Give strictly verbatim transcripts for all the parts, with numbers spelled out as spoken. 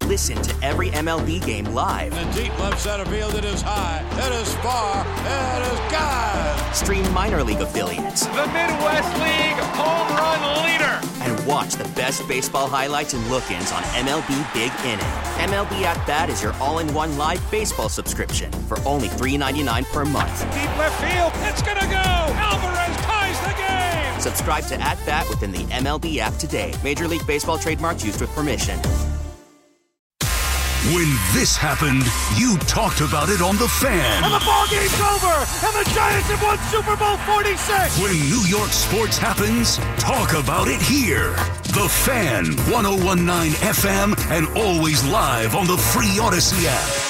listen to every M L B game live. In the deep left center field, it is high, it is far, it is gone. Stream minor league affiliates. The Midwest League home run leader. And watch the best baseball highlights and look-ins on M L B Big Inning. M L B At Bat is your all-in-one live baseball subscription for only three dollars and ninety-nine cents per month. Deep left field, it's gonna go. Alvarez ties the game. Subscribe to At Bat within the M L B app today. Major League Baseball trademarks used with permission. When this happened, you talked about it on The Fan. And the ball game's over, and the Giants have won Super Bowl forty-six. When New York sports happens, talk about it here. The Fan, one oh one point nine F M, and always live on the free Odyssey app.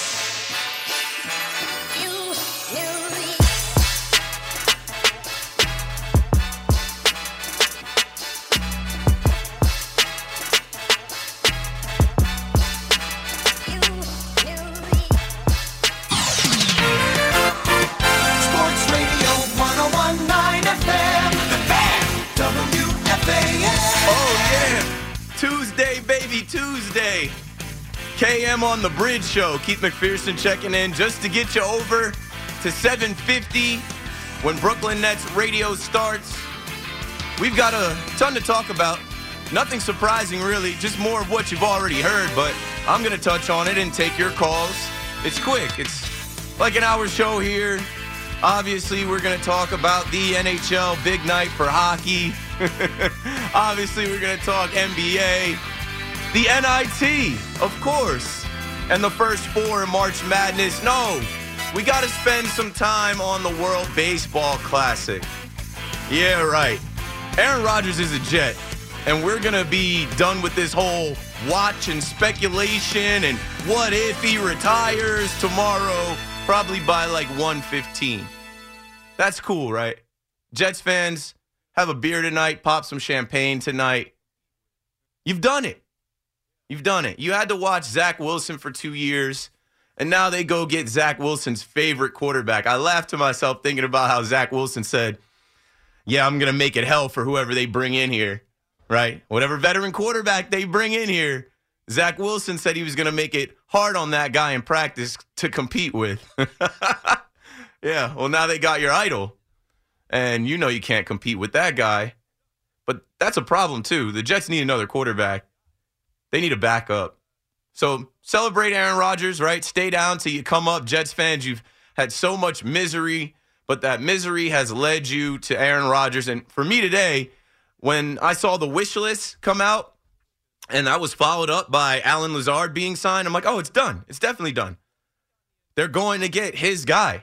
Tuesday, K M on the Bridge Show. Keith McPherson checking in just to get you over to seven fifty when Brooklyn Nets radio starts. We've got a ton to talk about. Nothing surprising, really, just more of what you've already heard, but I'm going to touch on it and take your calls. It's quick. It's like an hour show here. Obviously, we're going to talk about the N H L, big night for hockey. Obviously, we're going to talk N B A. The N I T, of course, and the first four in March Madness. No, we got to spend some time on the World Baseball Classic. Yeah, right. Aaron Rodgers is a Jet, and we're going to be done with this whole watch and speculation and what if he retires tomorrow, probably by like one fifteen. That's cool, right? Jets fans, have a beer tonight, pop some champagne tonight. You've done it. You've done it. You had to watch Zach Wilson for two years, and now they go get Zach Wilson's favorite quarterback. I laughed to myself thinking about how Zach Wilson said, yeah, I'm going to make it hell for whoever they bring in here, right? Whatever veteran quarterback they bring in here, Zach Wilson said he was going to make it hard on that guy in practice to compete with. Yeah, well, now they got your idol, and you know you can't compete with that guy. But that's a problem, too. The Jets need another quarterback. They need a backup. So celebrate Aaron Rodgers, right? Stay down till you come up. Jets fans, you've had so much misery, but that misery has led you to Aaron Rodgers. And for me today, when I saw the wish list come out and that was followed up by Allen Lazard being signed, I'm like, oh, it's done. It's definitely done. They're going to get his guy.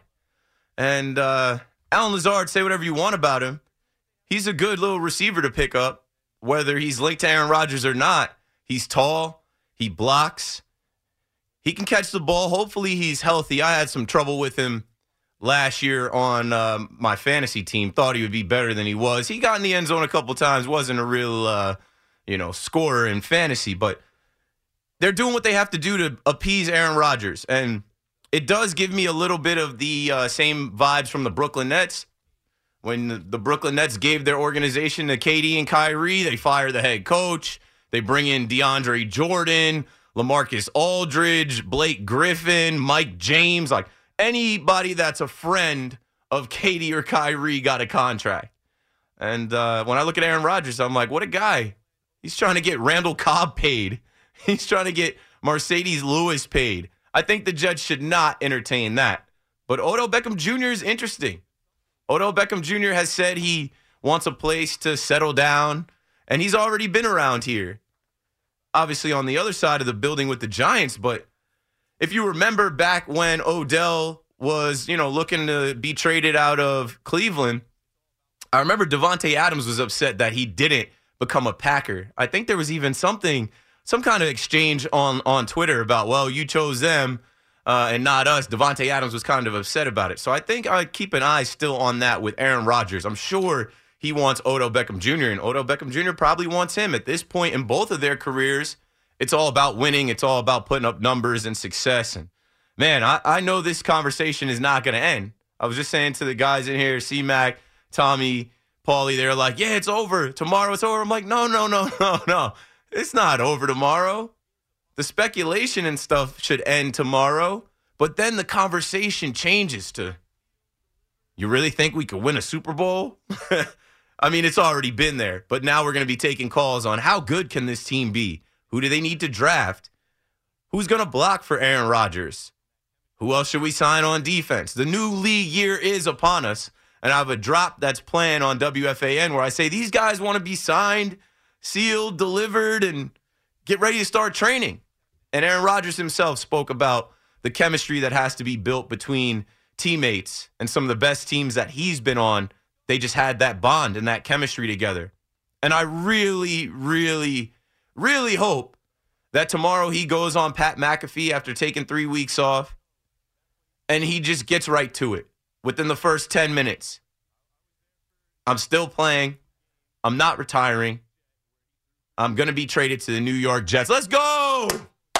And uh, Allen Lazard, say whatever you want about him. He's a good little receiver to pick up, whether he's linked to Aaron Rodgers or not. He's tall. He blocks. He can catch the ball. Hopefully he's healthy. I had some trouble with him last year on uh, my fantasy team. Thought he would be better than he was. He got in the end zone a couple times. Wasn't a real, uh, you know, scorer in fantasy. But they're doing what they have to do to appease Aaron Rodgers. And it does give me a little bit of the uh, same vibes from the Brooklyn Nets. When the, the Brooklyn Nets gave their organization to K D and Kyrie, they fired the head coach. They bring in DeAndre Jordan, LaMarcus Aldridge, Blake Griffin, Mike James. Like anybody that's a friend of K D or Kyrie got a contract. And uh, when I look at Aaron Rodgers, I'm like, what a guy. He's trying to get Randall Cobb paid. He's trying to get Mercedes Lewis paid. I think the Jets should not entertain that. But Odell Beckham Junior is interesting. Odell Beckham Junior has said he wants a place to settle down. And he's already been around here, obviously on the other side of the building with the Giants. But if you remember back when Odell was, you know, looking to be traded out of Cleveland, I remember Devontae Adams was upset that he didn't become a Packer. I think there was even something, some kind of exchange on, on Twitter about, well, you chose them uh, and not us. Devontae Adams was kind of upset about it. So I think I keep an eye still on that with Aaron Rodgers. I'm sure he wants Odell Beckham Junior, and Odell Beckham Junior probably wants him. At this point in both of their careers, it's all about winning. It's all about putting up numbers and success. And, man, I, I know this conversation is not going to end. I was just saying to the guys in here, C-Mac, Tommy, Paulie, they're like, yeah, it's over. Tomorrow it's over. I'm like, no, no, no, no, no. It's not over tomorrow. the speculation and stuff should end tomorrow, but then the conversation changes to, you really think we could win a Super Bowl? I mean, it's already been there, but now we're going to be taking calls on how good can this team be? Who do they need to draft? Who's going to block for Aaron Rodgers? Who else should we sign on defense? The new league year is upon us, and I have a drop that's planned on W F A N where I say these guys want to be signed, sealed, delivered, and get ready to start training. And Aaron Rodgers himself spoke about the chemistry that has to be built between teammates and some of the best teams that he's been on. They just had that bond and that chemistry together. And I really, really, really hope that tomorrow he goes on Pat McAfee after taking three weeks off and he just gets right to it within the first ten minutes. I'm still playing. I'm not retiring. I'm going to be traded to the New York Jets. Let's go!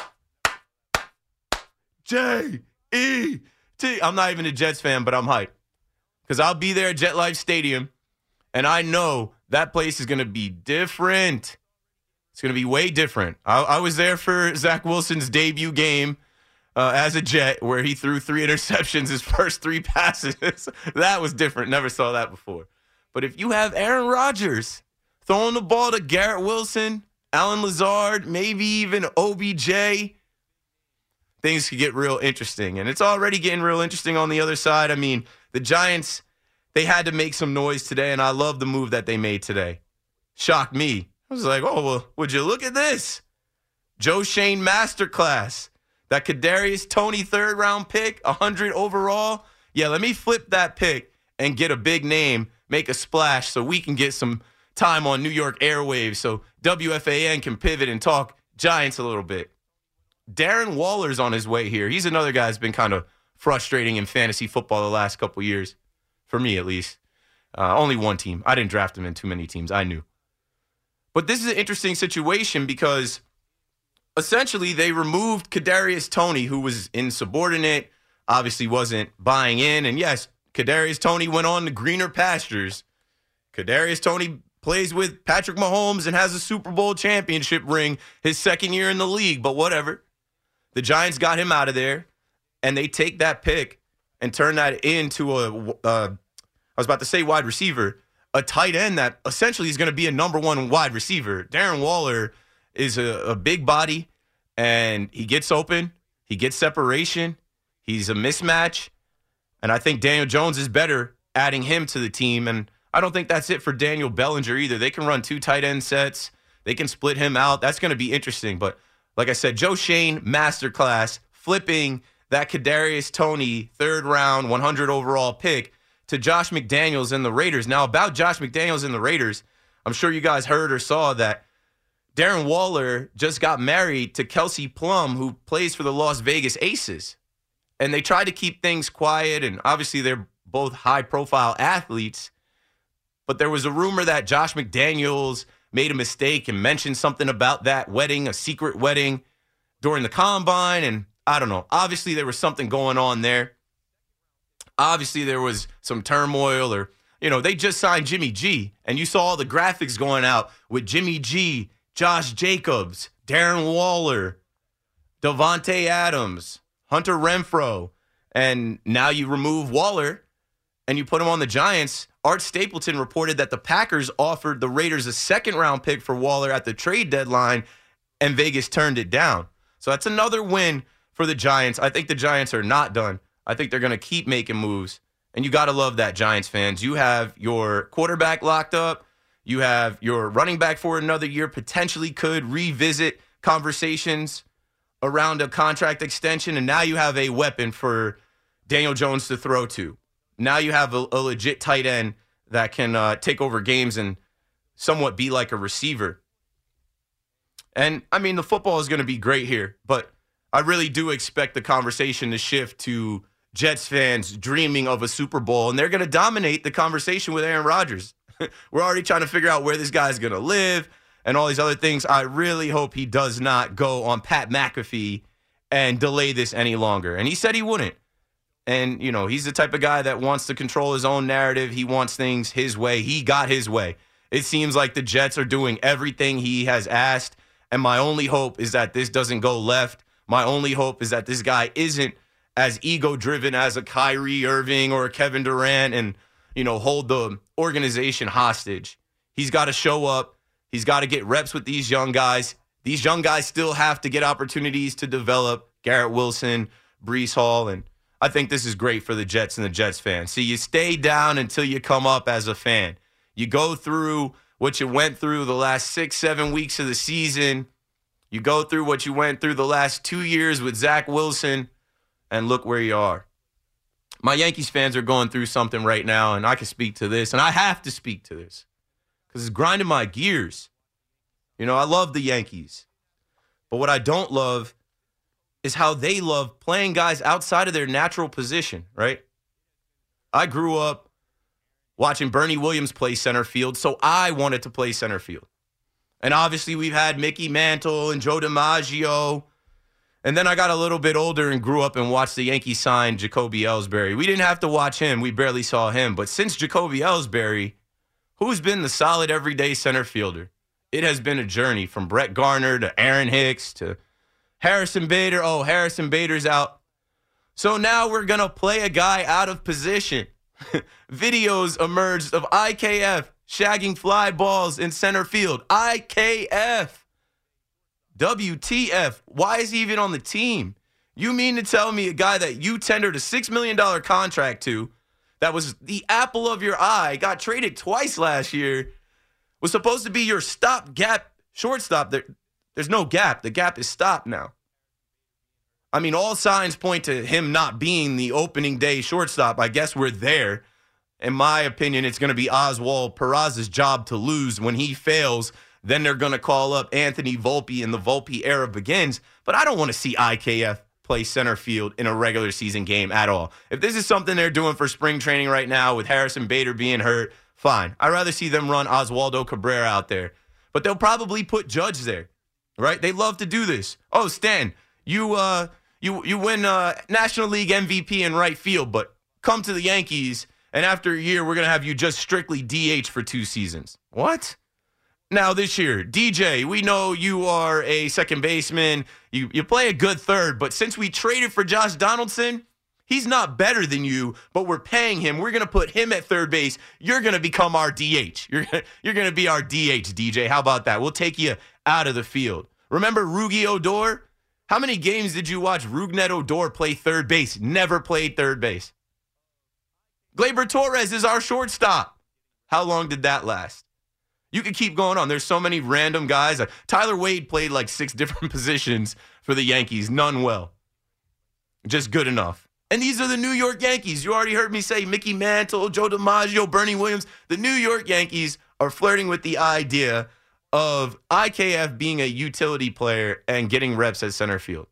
J E T. I'm not even a Jets fan, but I'm hyped. Because I'll be there at JetLife Stadium, and I know that place is going to be different. It's going to be way different. I, I was there for Zach Wilson's debut game uh, as a Jet, where he threw three interceptions his first three passes. That was different. Never saw that before. But if you have Aaron Rodgers throwing the ball to Garrett Wilson, Allen Lazard, maybe even O B J, things could get real interesting. And it's already getting real interesting on the other side. I mean, the Giants, they had to make some noise today, and I love the move that they made today. Shocked me. I was like, oh, well, would you look at this? Joe Shane masterclass. That Kadarius Toney third-round pick, one hundred overall. Yeah, let me flip that pick and get a big name, make a splash so we can get some time on New York airwaves so W F A N can pivot and talk Giants a little bit. Darren Waller's on his way here. He's another guy that's been kind of frustrating in fantasy football the last couple years, for me at least. Uh, only one team. I didn't draft him in too many teams. I knew. But this is an interesting situation because essentially they removed Kadarius Toney, who was insubordinate, obviously wasn't buying in. And yes, Kadarius Toney went on to greener pastures. Kadarius Toney plays with Patrick Mahomes and has a Super Bowl championship ring his second year in the league, but whatever. The Giants got him out of there. And they take that pick and turn that into a, uh, I was about to say wide receiver, a tight end that essentially is going to be a number one wide receiver. Darren Waller is a, a big body, and he gets open. He gets separation. He's a mismatch. And I think Daniel Jones is better adding him to the team. And I don't think that's it for Daniel Bellinger either. They can run two tight end sets. They can split him out. That's going to be interesting. But like I said, Joe Shane, masterclass, flipping that Kadarius Toney third round, one hundred overall pick to Josh McDaniels and the Raiders. Now, about Josh McDaniels and the Raiders, I'm sure you guys heard or saw that Darren Waller just got married to Kelsey Plum, who plays for the Las Vegas Aces. And they tried to keep things quiet, and obviously they're both high-profile athletes. But there was a rumor that Josh McDaniels made a mistake and mentioned something about that wedding, a secret wedding, during the combine, and I don't know. Obviously, there was something going on there. Obviously, there was some turmoil or, you know, they just signed Jimmy G, and you saw all the graphics going out with Jimmy G, Josh Jacobs, Darren Waller, Davante Adams, Hunter Renfrow, and now you remove Waller and you put him on the Giants. Art Stapleton reported that the Packers offered the Raiders a second-round pick for Waller at the trade deadline, and Vegas turned it down. So that's another win for the Giants. I think the Giants are not done. I think they're going to keep making moves. And you got to love that, Giants fans. You have your quarterback locked up. You have your running back for another year, potentially could revisit conversations around a contract extension. And now you have a weapon for Daniel Jones to throw to. Now you have a, a legit tight end that can uh, take over games and somewhat be like a receiver. And, I mean, the football is going to be great here, but I really do expect the conversation to shift to Jets fans dreaming of a Super Bowl, and they're going to dominate the conversation with Aaron Rodgers. We're already trying to figure out where this guy's going to live and all these other things. I really hope he does not go on Pat McAfee and delay this any longer. And he said he wouldn't. And, you know, he's the type of guy that wants to control his own narrative. He wants things his way. He got his way. It seems like the Jets are doing everything he has asked. And my only hope is that this doesn't go left. My only hope is that this guy isn't as ego-driven as a Kyrie Irving or a Kevin Durant and, you know, hold the organization hostage. He's got to show up. He's got to get reps with these young guys. These young guys still have to get opportunities to develop. Garrett Wilson, Breece Hall, and I think this is great for the Jets and the Jets fans. See, you stay down until you come up as a fan. You go through what you went through the last six, seven weeks of the season. You go through what you went through the last two years with Zach Wilson, and look where you are. My Yankees fans are going through something right now, and I can speak to this, and I have to speak to this because it's grinding my gears. You know, I love the Yankees, but what I don't love is how they love playing guys outside of their natural position, right? I grew up watching Bernie Williams play center field, so I wanted to play center field. And obviously we've had Mickey Mantle and Joe DiMaggio. And then I got a little bit older and grew up and watched the Yankees sign Jacoby Ellsbury. We didn't have to watch him. We barely saw him. But since Jacoby Ellsbury, who's been the solid everyday center fielder? It has been a journey from Brett Garner to Aaron Hicks to Harrison Bader. Oh, Harrison Bader's out. So now we're going to play a guy out of position. Videos emerged of I K F shagging fly balls in center field. I K F. W T F. Why is he even on the team? You mean to tell me a guy that you tendered a six million dollars contract to, that was the apple of your eye, got traded twice last year, was supposed to be your stopgap shortstop? There, there's no gap. The gap is stopped now. I mean, all signs point to him not being the opening day shortstop. I guess we're there. In my opinion, it's going to be Oswald Peraza's job to lose. When he fails, then they're going to call up Anthony Volpe and the Volpe era begins. But I don't want to see I K F play center field in a regular season game at all. If this is something they're doing for spring training right now with Harrison Bader being hurt, fine. I'd rather see them run Oswaldo Cabrera out there. But they'll probably put Judge there, right? They love to do this. Oh, Stan, you uh, you you win uh, National League M V P in right field, but come to the Yankees, and after a year, we're going to have you just strictly D H for two seasons. What? Now this year, D J, we know you are a second baseman. You you play a good third, but since we traded for Josh Donaldson, he's not better than you, but we're paying him. We're going to put him at third base. You're going to become our D H. You're, you're going to be our D H, D J. How about that? We'll take you out of the field. Remember Rugi Odor? How many games did you watch Rougned Odor play third base? Never played third base. Gleyber Torres is our shortstop. How long did that last? You could keep going on. There's so many random guys. Tyler Wade played like six different positions for the Yankees. None well. Just good enough. And these are the New York Yankees. You already heard me say Mickey Mantle, Joe DiMaggio, Bernie Williams. The New York Yankees are flirting with the idea of I K F being a utility player and getting reps at center field.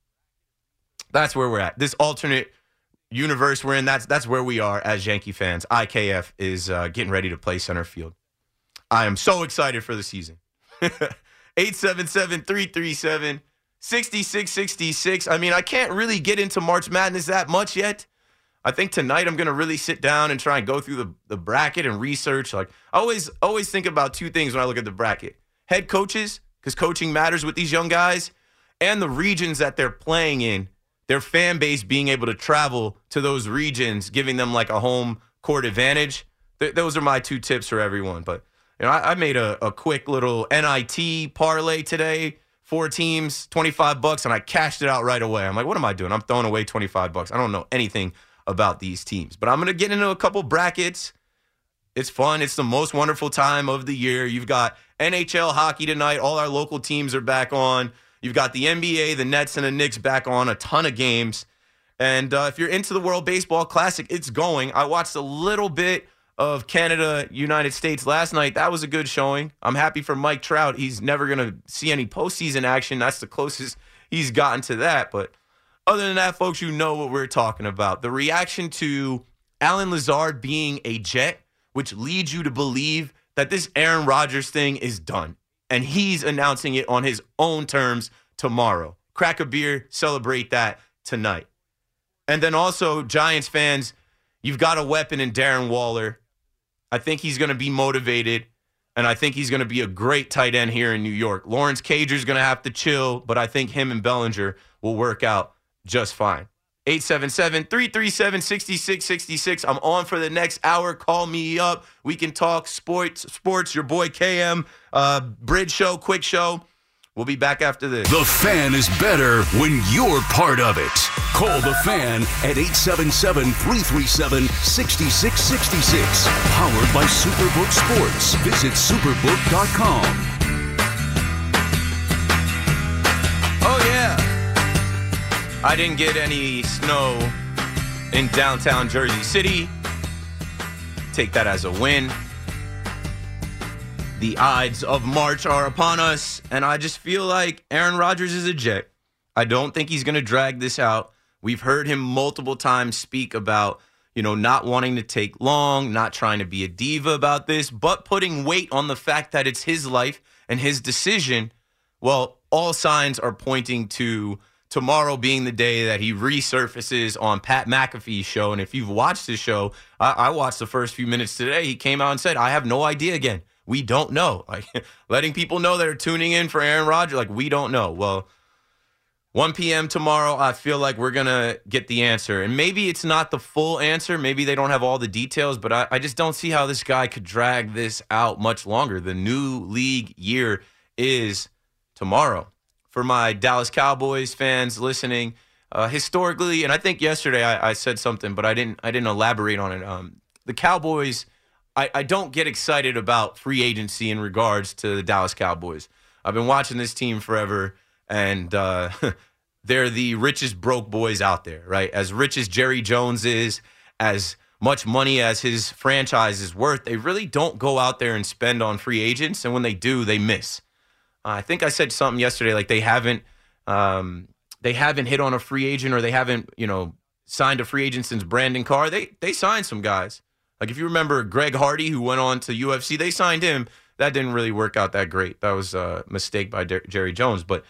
That's where we're at. This alternate universe we're in, that's that's where we are as Yankee fans. I K F is uh, getting ready to play center field. I am so excited for the season. eight seven seven, three three seven, six six six six. I mean, I can't really get into March Madness that much yet. I think tonight I'm going to really sit down and try and go through the, the bracket and research. Like, I always, always think about two things when I look at the bracket. Head coaches, because coaching matters with these young guys, and the regions that they're playing in, their fan base being able to travel to those regions, giving them like a home court advantage. Th- those are my two tips for everyone. But you know, I, I made a, a quick little N I T parlay today. Four teams, twenty-five bucks, and I cashed it out right away. I'm like, what am I doing? I'm throwing away twenty-five bucks. I don't know anything about these teams. But I'm going to get into a couple brackets. It's fun. It's the most wonderful time of the year. You've got N H L hockey tonight. All our local teams are back on. You've got the N B A, the Nets, and the Knicks back on. A ton of games. And uh, if you're into the World Baseball Classic, it's going. I watched a little bit of Canada, United States last night. That was a good showing. I'm happy for Mike Trout. He's never going to see any postseason action. That's the closest he's gotten to that. But other than that, folks, you know what we're talking about. The reaction to Alan Lazard being a Jet, which leads you to believe that this Aaron Rodgers thing is done. And he's announcing it on his own terms tomorrow. Crack a beer, celebrate that tonight. And then also, Giants fans, you've got a weapon in Darren Waller. I think he's going to be motivated. And I think he's going to be a great tight end here in New York. Lawrence Cager's going to have to chill, but I think him and Bellinger will work out just fine. eight seven seven, three three seven, six six six six. I'm on for the next hour. Call me up. We can talk sports. Sports. Your boy K M. Uh, Bridge Show, quick show. We'll be back after this. The Fan is better when you're part of it. Call The Fan at eight seven seven, three three seven, six six six six. Powered by Superbook Sports. Visit superbook dot com. Oh, yeah. I didn't get any snow in downtown Jersey City. Take that as a win. The Ides of March are upon us, and I just feel like Aaron Rodgers is a Jet. I don't think he's going to drag this out. We've heard him multiple times speak about, you know, not wanting to take long, not trying to be a diva about this, but putting weight on the fact that it's his life and his decision. Well, all signs are pointing to tomorrow being the day that he resurfaces on Pat McAfee's show. And if you've watched his show, I, I watched the first few minutes today. He came out and said, I have no idea again. We don't know. Like, letting people know that are tuning in for Aaron Rodgers, like, we don't know. Well, one p.m. tomorrow, I feel like we're going to get the answer. And maybe it's not the full answer. Maybe they don't have all the details, but I, I just don't see how this guy could drag this out much longer. The new league year is tomorrow. For my Dallas Cowboys fans listening, uh, historically, and I think yesterday I, I said something, but I didn't I didn't elaborate on it. Um, the Cowboys, I, I don't get excited about free agency in regards to the Dallas Cowboys. I've been watching this team forever, and uh, they're the richest broke boys out there, right? As rich as Jerry Jones is, as much money as his franchise is worth, they really don't go out there and spend on free agents, and when they do, they miss. Uh, I think I said something yesterday, like they haven't um, they haven't hit on a free agent, or they haven't, you know, signed a free agent since Brandon Carr. They they signed some guys. Like, if you remember Greg Hardy, who went on to U F C, they signed him. That didn't really work out that great. That was a mistake by Der- Jerry Jones. But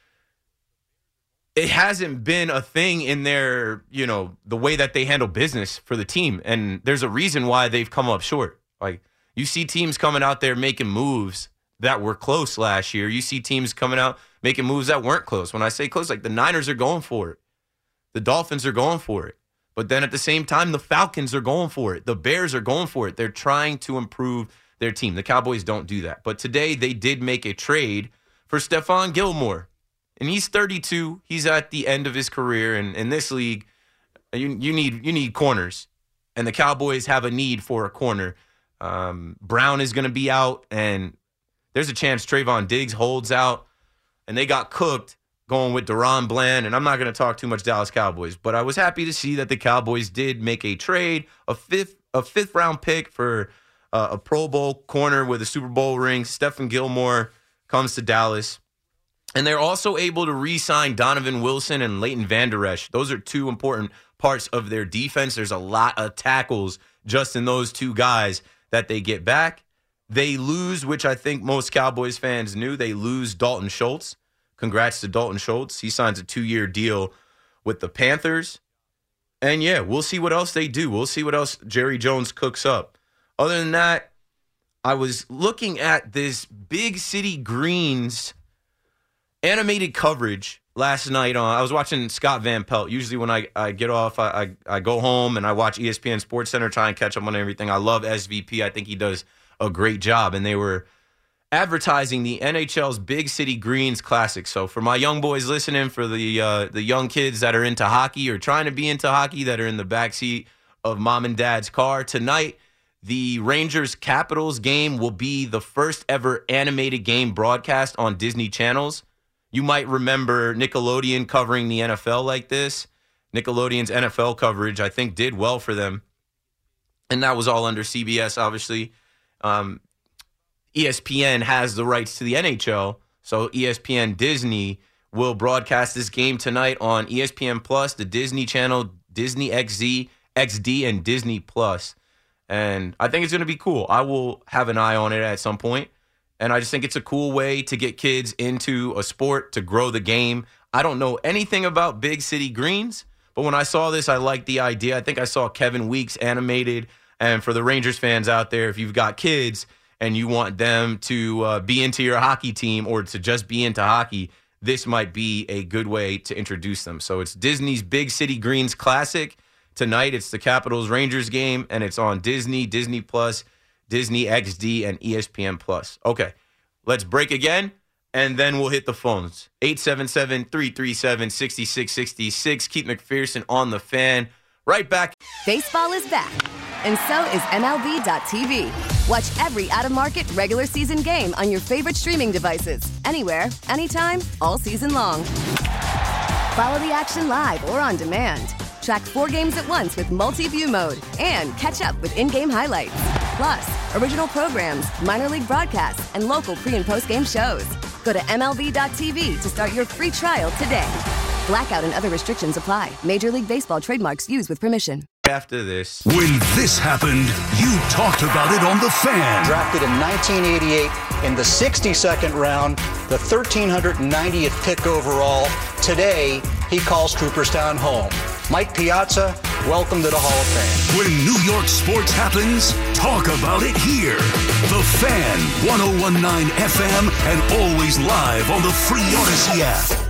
it hasn't been a thing in their, you know, the way that they handle business for the team. And there's a reason why they've come up short. Like, you see teams coming out there making moves that were close last year. You see teams coming out making moves that weren't close. When I say close, like the Niners are going for it. The Dolphins are going for it. But then at the same time, the Falcons are going for it. The Bears are going for it. They're trying to improve their team. The Cowboys don't do that. But today they did make a trade for Stephon Gilmore. And he's thirty-two. He's at the end of his career. And in this league, you, you need you need corners. And the Cowboys have a need for a corner. Um, Brown is going to be out. And there's a chance Trayvon Diggs holds out. And they got cooked going with Deron Bland, and I'm not going to talk too much Dallas Cowboys, but I was happy to see that the Cowboys did make a trade, a fifth a fifth round pick for uh, a Pro Bowl corner with a Super Bowl ring. Stephon Gilmore comes to Dallas, and they're also able to re-sign Donovan Wilson and Leighton Vander Esch. Those are two important parts of their defense. There's a lot of tackles just in those two guys that they get back. They lose, which I think most Cowboys fans knew, they lose Dalton Schultz. Congrats to Dalton Schultz. He signs a two-year deal with the Panthers. And, yeah, we'll see what else they do. We'll see what else Jerry Jones cooks up. Other than that, I was looking at this Big City Greens animated coverage last night. On I was watching Scott Van Pelt. Usually when I, I get off, I, I, I go home and I watch E S P N Sports Center, try and catch up on everything. I love S V P. I think he does a great job. And they were advertising the N H L's Big City Greens Classic. So for my young boys listening, for the uh, the young kids that are into hockey or trying to be into hockey, that are in the backseat of mom and dad's car, tonight the Rangers-Capitals game will be the first ever animated game broadcast on Disney channels. You might remember Nickelodeon covering the N F L like this. Nickelodeon's N F L coverage, I think, did well for them. And that was all under C B S, obviously. Um, E S P N has the rights to the N H L, so E S P N Disney will broadcast this game tonight on E S P N Plus, the Disney Channel, Disney X Z, X D, and Disney Plus. And I think it's going to be cool. I will have an eye on it at some point. And I just think it's a cool way to get kids into a sport, to grow the game. I don't know anything about Big City Greens, but when I saw this, I liked the idea. I think I saw Kevin Weeks animated. And for the Rangers fans out there, if you've got kids and you want them to uh, be into your hockey team or to just be into hockey, this might be a good way to introduce them. So it's Disney's Big City Greens Classic. Tonight it's the Capitals-Rangers game, and it's on Disney, Disney Plus, Disney X D, and E S P N Plus. Okay, let's break again, and then we'll hit the phones. eight seven seven, three three seven, six six six six. Keith McPherson on the Fan. Right back. Baseball is back, and so is M L B dot T V. Watch every out-of-market regular season game on your favorite streaming devices, anywhere, anytime, all season long. Follow the action live or on demand. Track four games at once with multi-view mode and catch up with in-game highlights. Plus, original programs, minor league broadcasts, and local pre- and post-game shows. Go to M L B dot T V to start your free trial today. Blackout and other restrictions apply. Major League Baseball trademarks used with permission. After this. When this happened, you talked about it on The Fan. Drafted in nineteen eighty-eight in the sixty-second round, the one thousand three hundred ninetieth pick overall. Today, he calls Cooperstown home. Mike Piazza, welcome to the Hall of Fame. When New York sports happens, talk about it here. The Fan, ten nineteen F M, and always live on the free Odyssey app.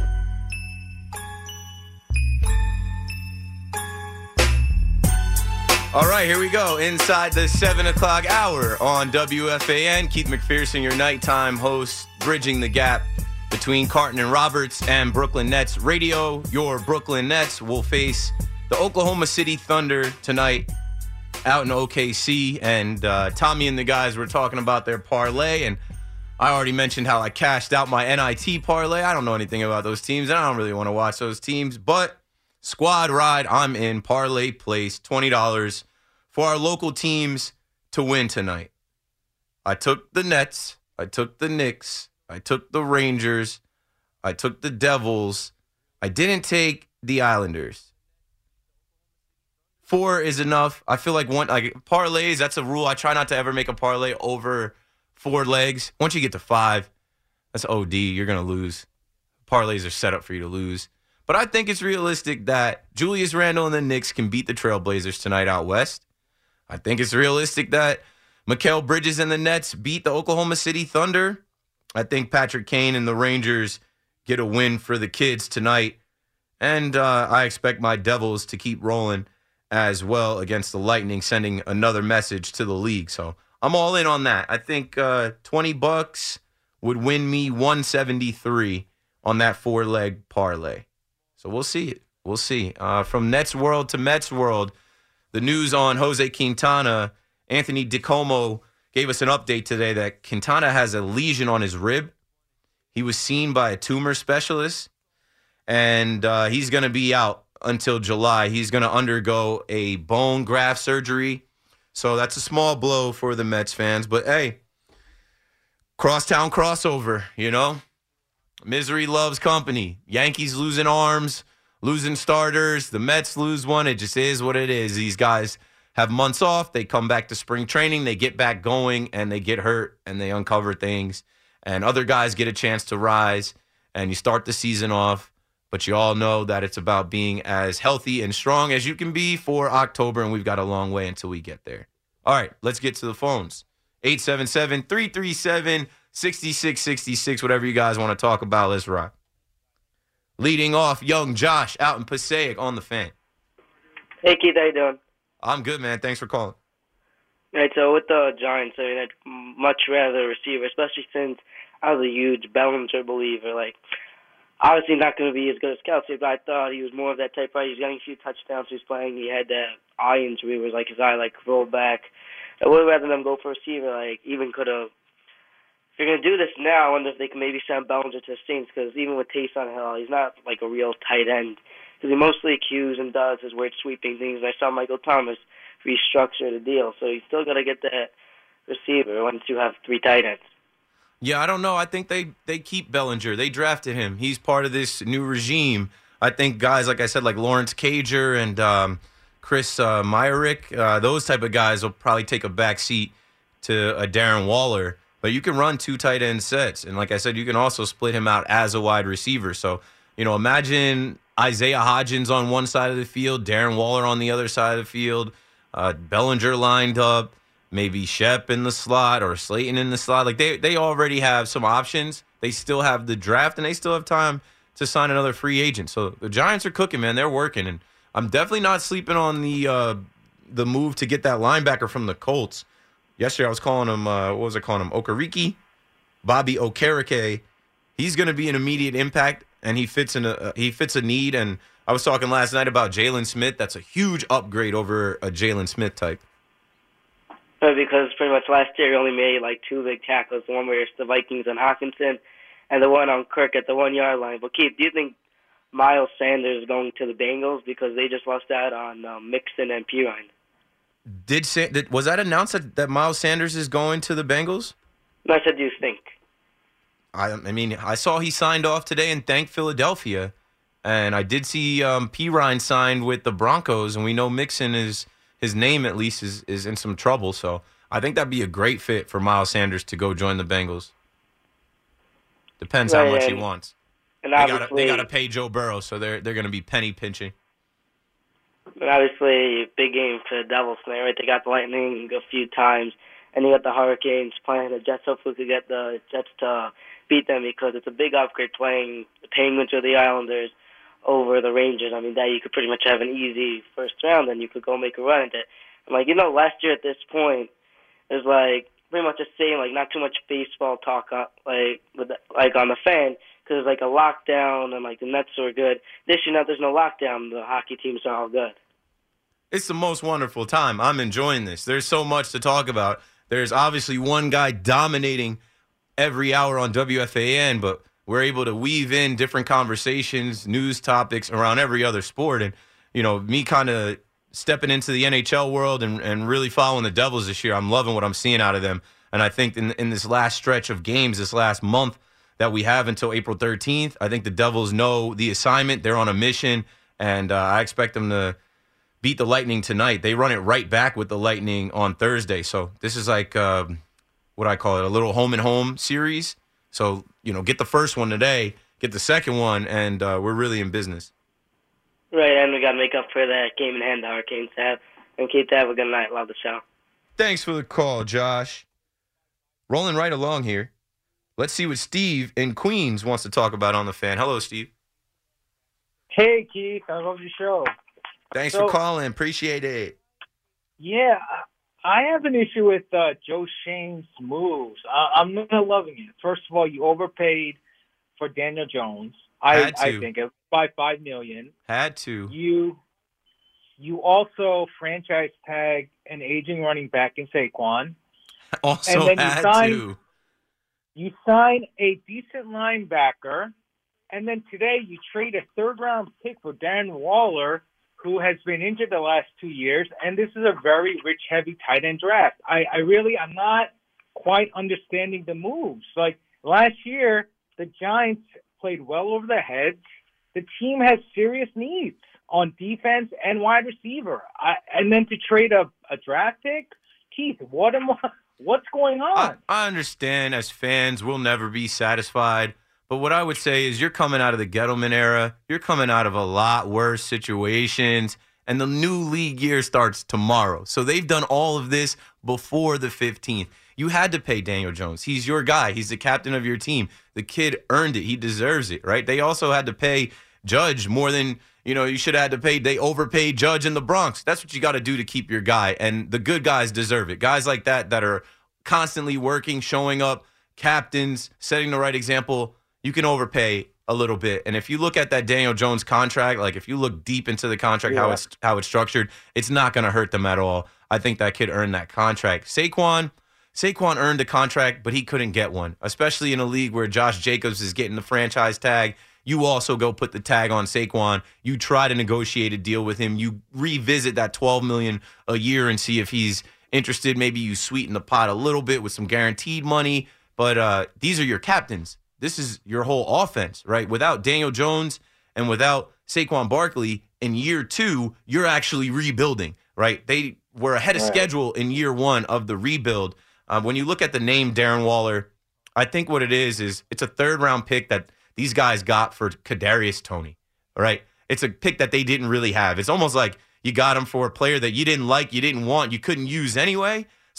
All right, here we go. Inside the seven o'clock hour on W F A N. Keith McPherson, your nighttime host, bridging the gap between Carton and Roberts and Brooklyn Nets Radio. Your Brooklyn Nets will face the Oklahoma City Thunder tonight out in O K C. And uh, Tommy and the guys were talking about their parlay. And I already mentioned how I cashed out my N I T parlay. I don't know anything about those teams, and I don't really want to watch those teams. But Squad Ride, I'm in. Parlay place, twenty dollars for our local teams to win tonight. I took the Nets. I took the Knicks. I took the Rangers. I took the Devils. I didn't take the Islanders. Four is enough. I feel like one like parlays, that's a rule. I try not to ever make a parlay over four legs. Once you get to five, that's O D. You're going to lose. Parlays are set up for you to lose. But I think it's realistic that Julius Randle and the Knicks can beat the Trailblazers tonight out west. I think it's realistic that Mikal Bridges and the Nets beat the Oklahoma City Thunder. I think Patrick Kane and the Rangers get a win for the kids tonight. And uh, I expect my Devils to keep rolling as well against the Lightning, sending another message to the league. So I'm all in on that. I think uh, twenty bucks would win me one seventy-three on that four-leg parlay. So we'll see it. We'll see. Uh, from Nets world to Mets world, the news on Jose Quintana, Anthony DiComo gave us an update today that Quintana has a lesion on his rib. He was seen by a tumor specialist, and uh, he's going to be out until July. He's going to undergo a bone graft surgery. So that's a small blow for the Mets fans. But, hey, crosstown crossover, you know? Misery loves company. Yankees losing arms, losing starters. The Mets lose one. It just is what it is. These guys have months off. They come back to spring training. They get back going, and they get hurt, and they uncover things. And other guys get a chance to rise, and you start the season off. But you all know that it's about being as healthy and strong as you can be for October, and we've got a long way until we get there. All right, let's get to the phones. eight seven seven, three three seven, six six six six, whatever you guys want to talk about, let's rock. Leading off, young Josh out in Passaic on the Fan. Hey, Keith, how you doing? I'm good, man. Thanks for calling. All right, so with the Giants, I mean, I'd much rather receiver, especially since I was a huge Bellinger believer. Like, obviously not going to be as good as Kelsey, but I thought he was more of that type of guy. He was getting a few touchdowns. He was playing. He had that eye injury where like his eye like rolled back. I would rather them go for a receiver. Like, even could have. If you're going to do this now, I wonder if they can maybe send Bellinger to the Saints, because even with Taysom Hill, he's not like a real tight end. Because he mostly cues and does his weird sweeping things. I saw Michael Thomas restructure the deal, so you still got to get that receiver once you have three tight ends. Yeah, I don't know. I think they, they keep Bellinger. They drafted him. He's part of this new regime. I think guys, like I said, like Lawrence Cager and um, Chris uh, Myrick, uh, those type of guys will probably take a back seat to a Darren Waller. But you can run two tight end sets. And like I said, you can also split him out as a wide receiver. So, you know, imagine Isaiah Hodgins on one side of the field, Darren Waller on the other side of the field, uh, Bellinger lined up. maybe Shep in the slot or Slayton in the slot. Like they, they already have some options. They still have the draft, and they still have time to sign another free agent. So the Giants are cooking, man. They're working, and I'm definitely not sleeping on the uh, the move to get that linebacker from the Colts. Yesterday I was calling him, uh, what was I calling him, Okereke? Bobby Okereke. He's going to be an immediate impact, and he fits in a uh, he fits a need. And I was talking last night about Jalen Smith. That's a huge upgrade over a Jalen Smith type. But because pretty much last year he only made like two big tackles, the one where it's the Vikings on Hawkinson, and the one on Kirk at the one-yard line. But Keith, do you think Miles Sanders is going to the Bengals because they just lost out on um, Mixon and Pirine? Did, did was that announced that, that Miles Sanders is going to the Bengals? No, I said, do you think? I, I mean, I saw he signed off today and thanked Philadelphia, and I did see um, Pirine signed with the Broncos, and we know Mixon is his name at least is is in some trouble. So I think that'd be a great fit for Miles Sanders to go join the Bengals. Depends right, how much and, he wants. And they gotta they gotta pay Joe Burrow, so they're they're gonna be penny pinching. And obviously, big game for the Devils tonight, right? They got the Lightning a few times, and you got the Hurricanes playing the Jets. Hopefully, we could get the Jets to beat them because it's a big upgrade playing the Penguins or the Islanders over the Rangers. I mean, that you could pretty much have an easy first round, and you could go make a run at it. And like you know, last year at this point, it was like pretty much the same, like not too much baseball talk, uh, like with the, like on the fan. Because like a lockdown and like the Nets were good. This year, now there's no lockdown. The hockey teams are all good. It's the most wonderful time. I'm enjoying this. There's so much to talk about. There's obviously one guy dominating every hour on W F A N, but we're able to weave in different conversations, news topics around every other sport. And, you know, me kind of stepping into the N H L world and, and really following the Devils this year, I'm loving what I'm seeing out of them. And I think in, in this last stretch of games, this last month, that we have until April thirteenth. I think the Devils know the assignment. They're on a mission, and uh, I expect them to beat the Lightning tonight. They run it right back with the Lightning on Thursday. So this is like, uh, what I call it, a little home-and-home series. So, you know, get the first one today, get the second one, and uh, we're really in business. Right, and we got to make up for that game in hand the Hurricanes have. And Keith, have a good night. Love the show. Thanks for the call, Josh. Rolling right along here. Let's see what Steve in Queens wants to talk about on the fan. Hello, Steve. Hey, Keith. I love your show. Thanks so, for calling. Appreciate it. Yeah, I have an issue with uh, Joe Shane's moves. I- I'm not loving it. First of all, you overpaid for Daniel Jones. I, Had to. I think it by five million dollars. Had to. You, you also franchise tag an aging running back in Saquon. Also and then had you sign, to. You sign a decent linebacker, and then today you trade a third-round pick for Darren Waller, who has been injured the last two years, and this is a very rich, heavy tight end draft. I, I really, I'm not quite understanding the moves. Like last year, the Giants played well over their heads. The team has serious needs on defense and wide receiver. I, and then to trade a, a draft pick, Keith, what am I, what's going on? I, I understand as fans, we'll never be satisfied. But what I would say is you're coming out of the Gettleman era. You're coming out of a lot worse situations. And the new league year starts tomorrow. So they've done all of this before the fifteenth. You had to pay Daniel Jones. He's your guy. He's the captain of your team. The kid earned it. He deserves it, right? They also had to pay Judge more than, you know, you should have had to pay. They overpaid Judge in the Bronx. That's what you got to do to keep your guy. And the good guys deserve it. Guys like that that are constantly working, showing up, captains, setting the right example. You can overpay a little bit. And if you look at that Daniel Jones contract, like if you look deep into the contract, yeah. how it's how it's structured, it's not going to hurt them at all. I think that kid earned that contract. Saquon, Saquon earned a contract, but he couldn't get one, especially in a league where Josh Jacobs is getting the franchise tag. You also go put the tag on Saquon. You try to negotiate a deal with him. You revisit that twelve million dollars a year and see if he's interested. Maybe you sweeten the pot a little bit with some guaranteed money. But uh, these are your captains. This is your whole offense, right? Without Daniel Jones and without Saquon Barkley, in year two, you're actually rebuilding, right? They were ahead of right. schedule in year one of the rebuild. Uh, when you look at the name Darren Waller, I think what it is is it's a third-round pick that these guys got for Kadarius Toney, right? It's a pick that they didn't really have. It's almost like you got him for a player that you didn't like, you didn't want, you couldn't use anyway.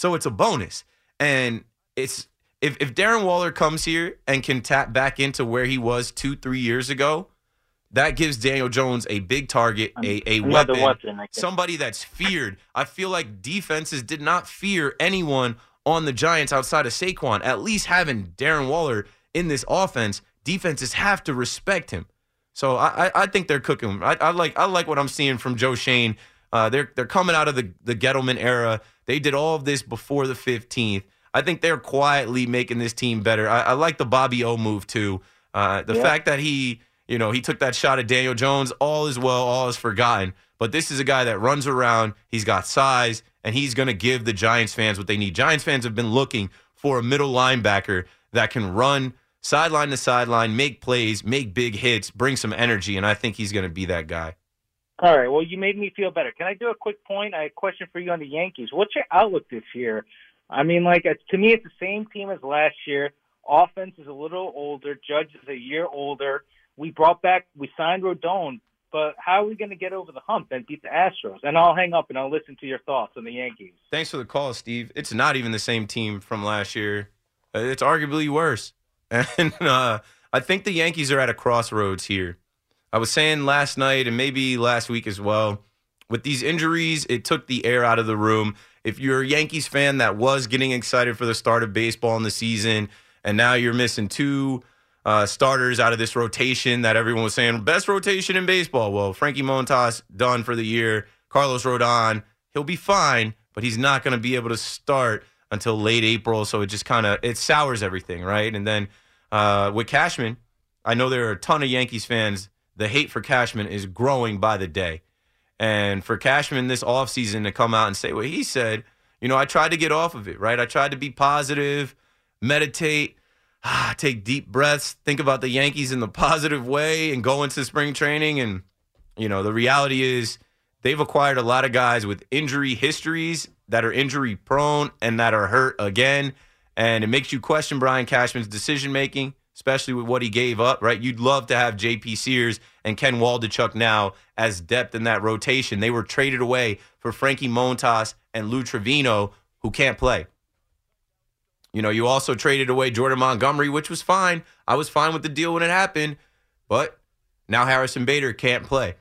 So it's a bonus. And it's if, if Darren Waller comes here and can tap back into where he was two, three years ago, that gives Daniel Jones a big target, a, a weapon, weapon somebody that's feared. I feel like defenses did not fear anyone on the Giants outside of Saquon. At least having Darren Waller in this offense, defenses have to respect him. So I, I, I think they're cooking. I, I like I like what I'm seeing from Joe Schoen. Uh, they're they're coming out of the, the Gettleman era. They did all of this before the fifteenth. I think they're quietly making this team better. I, I like the Bobby O move too. Uh, the yeah. fact that he. You know, he took that shot at Daniel Jones. All is well, all is forgotten. But this is a guy that runs around. He's got size, and he's going to give the Giants fans what they need. Giants fans have been looking for a middle linebacker that can run sideline to sideline, make plays, make big hits, bring some energy, and I think he's going to be that guy. All right, well, you made me feel better. Can I do a quick point? I have a question for you on the Yankees. What's your outlook this year? I mean, like, to me, it's the same team as last year. Offense is a little older. Judge is a year older. We brought back, we signed Rodon, but how are we going to get over the hump and beat the Astros? And I'll hang up and I'll listen to your thoughts on the Yankees. Thanks for the call, Steve. It's not even the same team from last year. It's arguably worse. And uh, I think the Yankees are at a crossroads here. I was saying last night and maybe last week as well, with these injuries, it took the air out of the room. If you're a Yankees fan that was getting excited for the start of baseball in the season, and now you're missing two Uh, starters out of this rotation that everyone was saying, best rotation in baseball. Well, Frankie Montas done for the year. Carlos Rodon, he'll be fine, but he's not going to be able to start until late April, so it just kind of, it sours everything, right? And then uh, with Cashman, I know there are a ton of Yankees fans. The hate for Cashman is growing by the day. And for Cashman this offseason to come out and say what he said, you know, I tried to get off of it, right? I tried to be positive, meditate, Ah, take deep breaths, think about the Yankees in the positive way and go into spring training. And, you know, the reality is they've acquired a lot of guys with injury histories that are injury prone and that are hurt again. And it makes you question Brian Cashman's decision-making, especially with what he gave up, right? You'd love to have J P Sears and Ken Waldichuk now as depth in that rotation. They were traded away for Frankie Montas and Lou Trevino, who can't play. You know, you also traded away Jordan Montgomery, which was fine. I was fine with the deal when it happened. But now Harrison Bader can't play.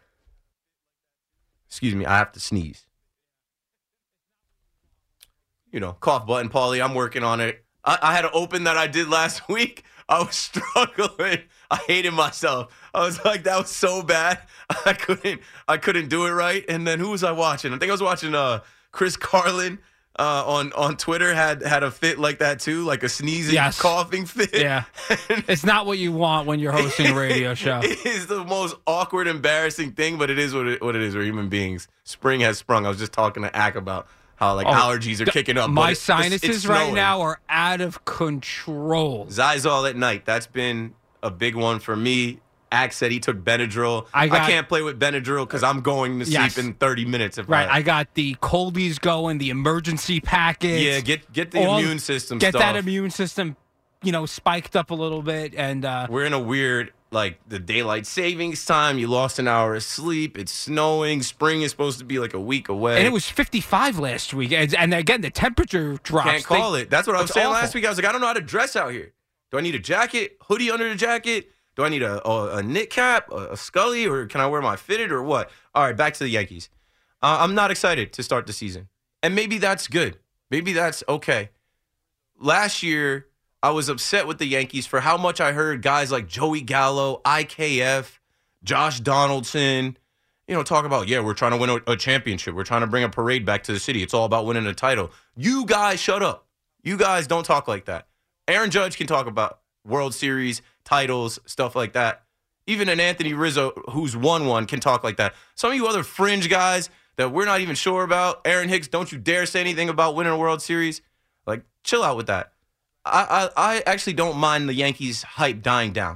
Excuse me, I have to sneeze. You know, cough button, Paulie. I'm working on it. I, I had an open that I did last week. I was struggling. I hated myself. I was like, that was so bad. I couldn't I couldn't do it right. And then who was I watching? I think I was watching uh, Chris Carlin. Uh, on, on Twitter had, had a fit like that too, like a sneezing, yes. coughing fit. Yeah. It's not what you want when you're hosting a radio show. It is the most awkward, embarrassing thing, but it is what it, what it is. We're human beings. Spring has sprung. I was just talking to Ack about how like oh, allergies are d- kicking up. My it, sinuses it's, it's right now are out of control. Zysol at night. That's been a big one for me. Ack said he took Benadryl. I, got, I can't play with Benadryl because I'm going to sleep yes. in thirty minutes. If right. I, I got the coldies going, the emergency package. Yeah, get get the all, immune system Get stuff. that immune system, you know, spiked up a little bit. And uh, we're in a weird, like, the daylight savings time. You lost an hour of sleep. It's snowing. Spring is supposed to be like a week away. And it was fifty-five last week. And, and again, the temperature drops. Can't call they, it. That's what I was saying awful. last week. I was like, I don't know how to dress out here. Do I need a jacket, hoodie under the jacket? Do I need a, a, a knit cap, a, a Scully, or can I wear my fitted or what? All right, back to the Yankees. Uh, I'm not excited to start the season. And maybe that's good. Maybe that's okay. Last year, I was upset with the Yankees for how much I heard guys like Joey Gallo, I K F, Josh Donaldson, you know, talk about, yeah, we're trying to win a, a championship. We're trying to bring a parade back to the city. It's all about winning a title. You guys shut up. You guys don't talk like that. Aaron Judge can talk about World Series, titles, stuff like that. Even an Anthony Rizzo, who's won one, can talk like that. Some of you other fringe guys that we're not even sure about, Aaron Hicks, don't you dare say anything about winning a World Series. Like, chill out with that. I, I, I actually don't mind the Yankees' hype dying down.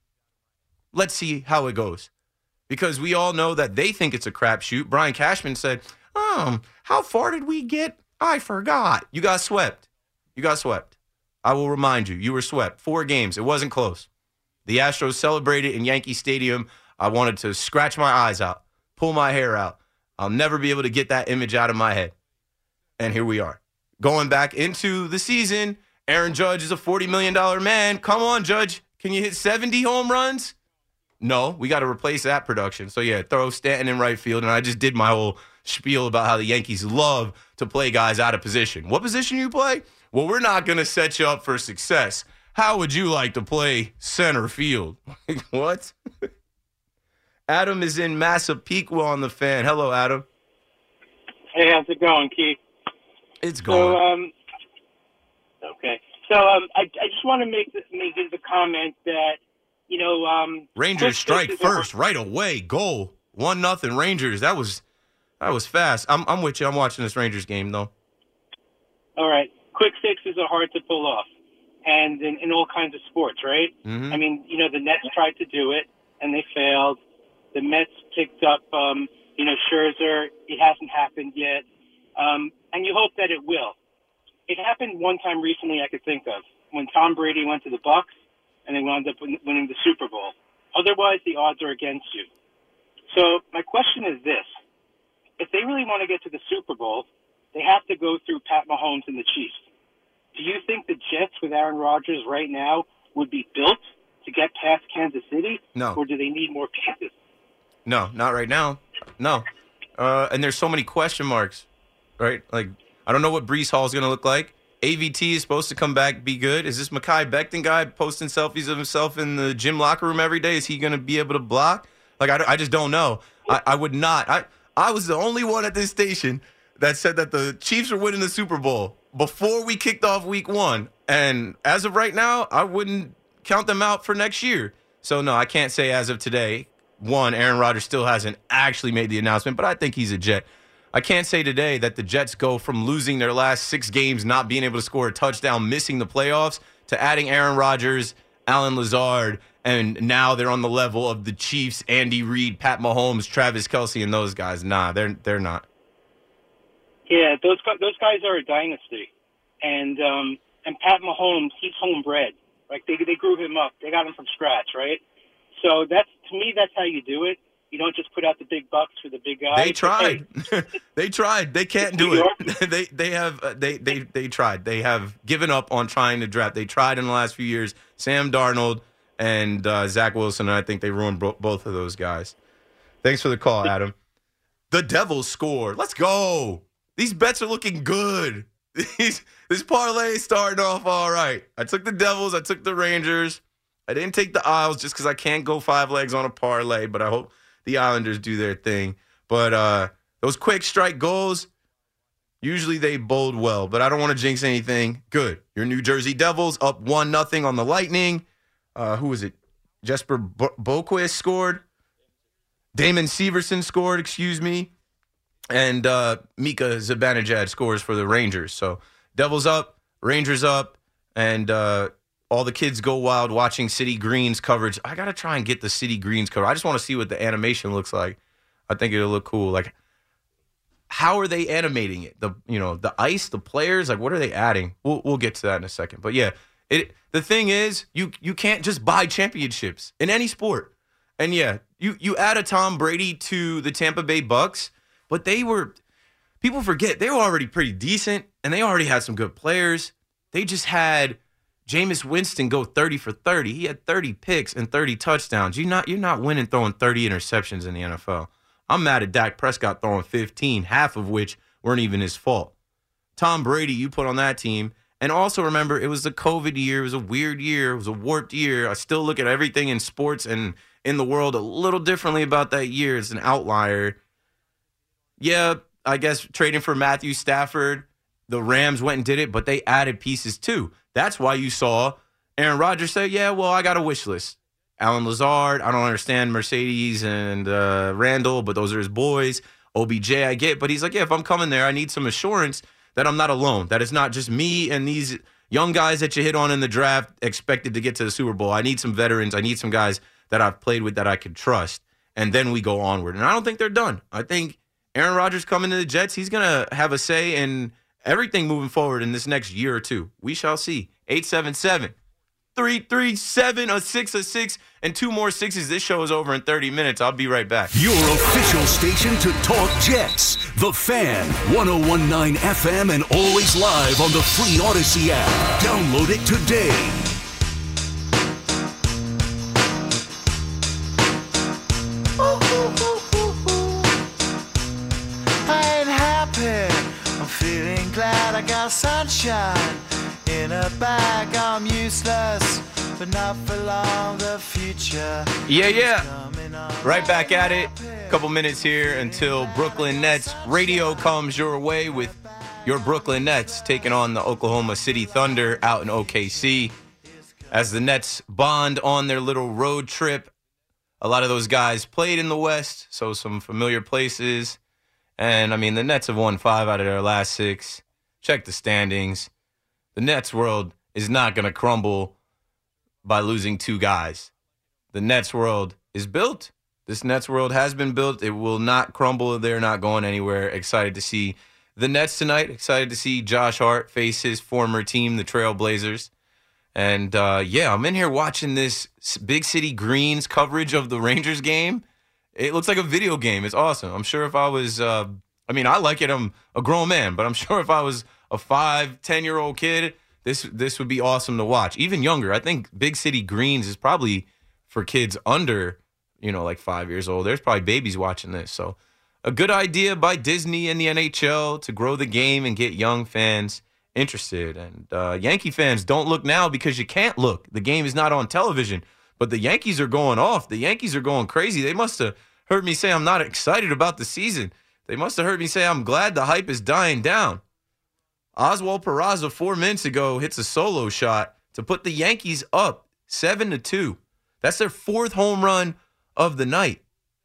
Let's see how it goes. Because we all know that they think it's a crapshoot. Brian Cashman said, um, how far did we get? I forgot. You got swept. You got swept. I will remind you, you were swept. Four games. It wasn't close. The Astros celebrated in Yankee Stadium. I wanted to scratch my eyes out, pull my hair out. I'll never be able to get that image out of my head. And here we are. going back into the season, Aaron Judge is a forty million dollars man. Come on, Judge. Can you hit seventy home runs? No, we got to replace that production. So, yeah, throw Stanton in right field. And I just did my whole spiel about how the Yankees love to play guys out of position. What position you play? Well, we're not going to set you up for success. How would you like to play center field? What? Adam is in Massapequa on the Fan. Hello, Adam. Hey, how's it going, Keith? It's going. So, um, okay. So um, I, I just want to make the, make the comment that, you know, um, Rangers strike first are, right away. Goal. One nothing Rangers. That was that was fast. I'm I'm with you. I'm watching this Rangers game though. All right. Quick fixes are hard to pull off. And in, in all kinds of sports, right? Mm-hmm. I mean, you know, the Nets tried to do it and they failed. The Mets picked up um, you know, Scherzer. It hasn't happened yet. Um, and you hope that it will. It happened one time recently I could think of, when Tom Brady went to the Bucs and they wound up winning the Super Bowl. Otherwise, the odds are against you. So my question is this. If they really want to get to the Super Bowl, they have to go through Pat Mahomes and the Chiefs. Do you think the Jets with Aaron Rodgers right now would be built to get past Kansas City? No. Or do they need more pieces? No, not right now. No. Uh, and there's so many question marks, right? Like, I don't know what Breece Hall is going to look like. A V T is supposed to come back, be good. Is this Mekhi Becton guy posting selfies of himself in the gym locker room every day? Is he going to be able to block? Like, I, I just don't know. I, I would not. I, I was the only one at this station that said that the Chiefs were winning the Super Bowl before we kicked off week one. And as of right now, I wouldn't count them out for next year. So, no, I can't say as of today. One, Aaron Rodgers still hasn't actually made the announcement, but I think he's a Jet. I can't say today that the Jets go from losing their last six games, not being able to score a touchdown, missing the playoffs, to adding Aaron Rodgers, Allen Lazard, and now they're on the level of the Chiefs, Andy Reid, Pat Mahomes, Travis Kelce, and those guys. Nah, they're they're not. Yeah, those those guys are a dynasty, and um, and Pat Mahomes, he's homebred. Like they they grew him up, they got him from scratch, right? So that's to me, that's how you do it. You don't just put out the big bucks for the big guys. They tried. Hey, they tried. They can't do it. they they have uh, they they they tried. They have given up on trying to draft. They tried in the last few years. Sam Darnold and uh, Zach Wilson. And I think they ruined bo- both of those guys. Thanks for the call, Adam. The Devils score. Let's go. These bets are looking good. These, this parlay is starting off all right. I took the Devils. I took the Rangers. I didn't take the Isles just because I can't go five legs on a parlay, but I hope the Islanders do their thing. But uh, those quick strike goals, usually they bode well, but I don't want to jinx anything. Good. Your New Jersey Devils up one nothing on the Lightning. Uh, who was it? Jesper Bo- Boquist scored. Damon Severson scored, excuse me. And uh, Mika Zibanejad scores for the Rangers. So Devils up, Rangers up, and uh, all the kids go wild watching City Greens coverage. I got to try and get the City Greens cover. I just want to see what the animation looks like. I think it'll look cool. Like, how are they animating it? The you know the ice, the players. Like, what are they adding? We'll we'll get to that in a second. But yeah, it. The thing is, you you can't just buy championships in any sport. And yeah, you you add a Tom Brady to the Tampa Bay Bucks, but they were people forget they were already pretty decent, and they already had some good players. They just had Jameis Winston go thirty for thirty. He had thirty picks and thirty touchdowns. You're not you're not winning throwing thirty interceptions in the N F L. I'm mad at Dak Prescott throwing fifteen, half of which weren't even his fault. Tom Brady, you put on that team. And also remember, it was the COVID year. It was a weird year. It was a warped year. I still look at everything in sports and in the world a little differently about that year. It's an outlier. Yeah, I guess trading for Matthew Stafford, the Rams went and did it, but they added pieces too. That's why you saw Aaron Rodgers say, yeah, well, I got a wish list. Allen Lazard, I don't understand Mercedes and uh, Randall, but those are his boys. O B J, I get. But he's like, yeah, if I'm coming there, I need some assurance that I'm not alone, that it's not just me and these young guys that you hit on in the draft expected to get to the Super Bowl. I need some veterans. I need some guys that I've played with that I could trust. And then we go onward. And I don't think they're done. I think Aaron Rodgers coming to the Jets, he's going to have a say in everything moving forward in this next year or two. We shall see. eight seven seven, three three seven, a six, a six, and two more sixes. This show is over in thirty minutes. I'll be right back. Your official station to talk Jets. The Fan, one oh one point nine F M and always live on the free Odyssey app. Download it today. I ain't happy. I'm feeling glad I got sunshine in a bag. I'm useless, but not for long. The future. Yeah, yeah. Right back at it. A couple minutes here until Brooklyn Nets radio comes your way with your Brooklyn Nets taking on the Oklahoma City Thunder out in O K C. As the Nets bond on their little road trip, a lot of those guys played in the West, so some familiar places. And, I mean, the Nets have won five out of their last six. Check the standings. The Nets world is not going to crumble by losing two guys. The Nets world is built. This Nets world has been built. It will not crumble. They're not going anywhere. Excited to see the Nets tonight. Excited to see Josh Hart face his former team, the Trailblazers. And, uh, yeah, I'm in here watching this Big City Greens coverage of the Rangers game. It looks like a video game. It's awesome. I'm sure if I was, uh, I mean, I like it. I'm a grown man, but I'm sure if I was a five, ten-year-old kid, this this would be awesome to watch. Even younger. I think Big City Greens is probably for kids under, you know, like five years old. There's probably babies watching this. So a good idea by Disney and the N H L to grow the game and get young fans interested. And uh, Yankee fans, don't look now because you can't look. The game is not on television. But the Yankees are going off. The Yankees are going crazy. They must have heard me say I'm not excited about the season. They must have heard me say I'm glad the hype is dying down. Oswald Peraza four minutes ago hits a solo shot to put the Yankees up seven to two. That's their fourth home run of the night.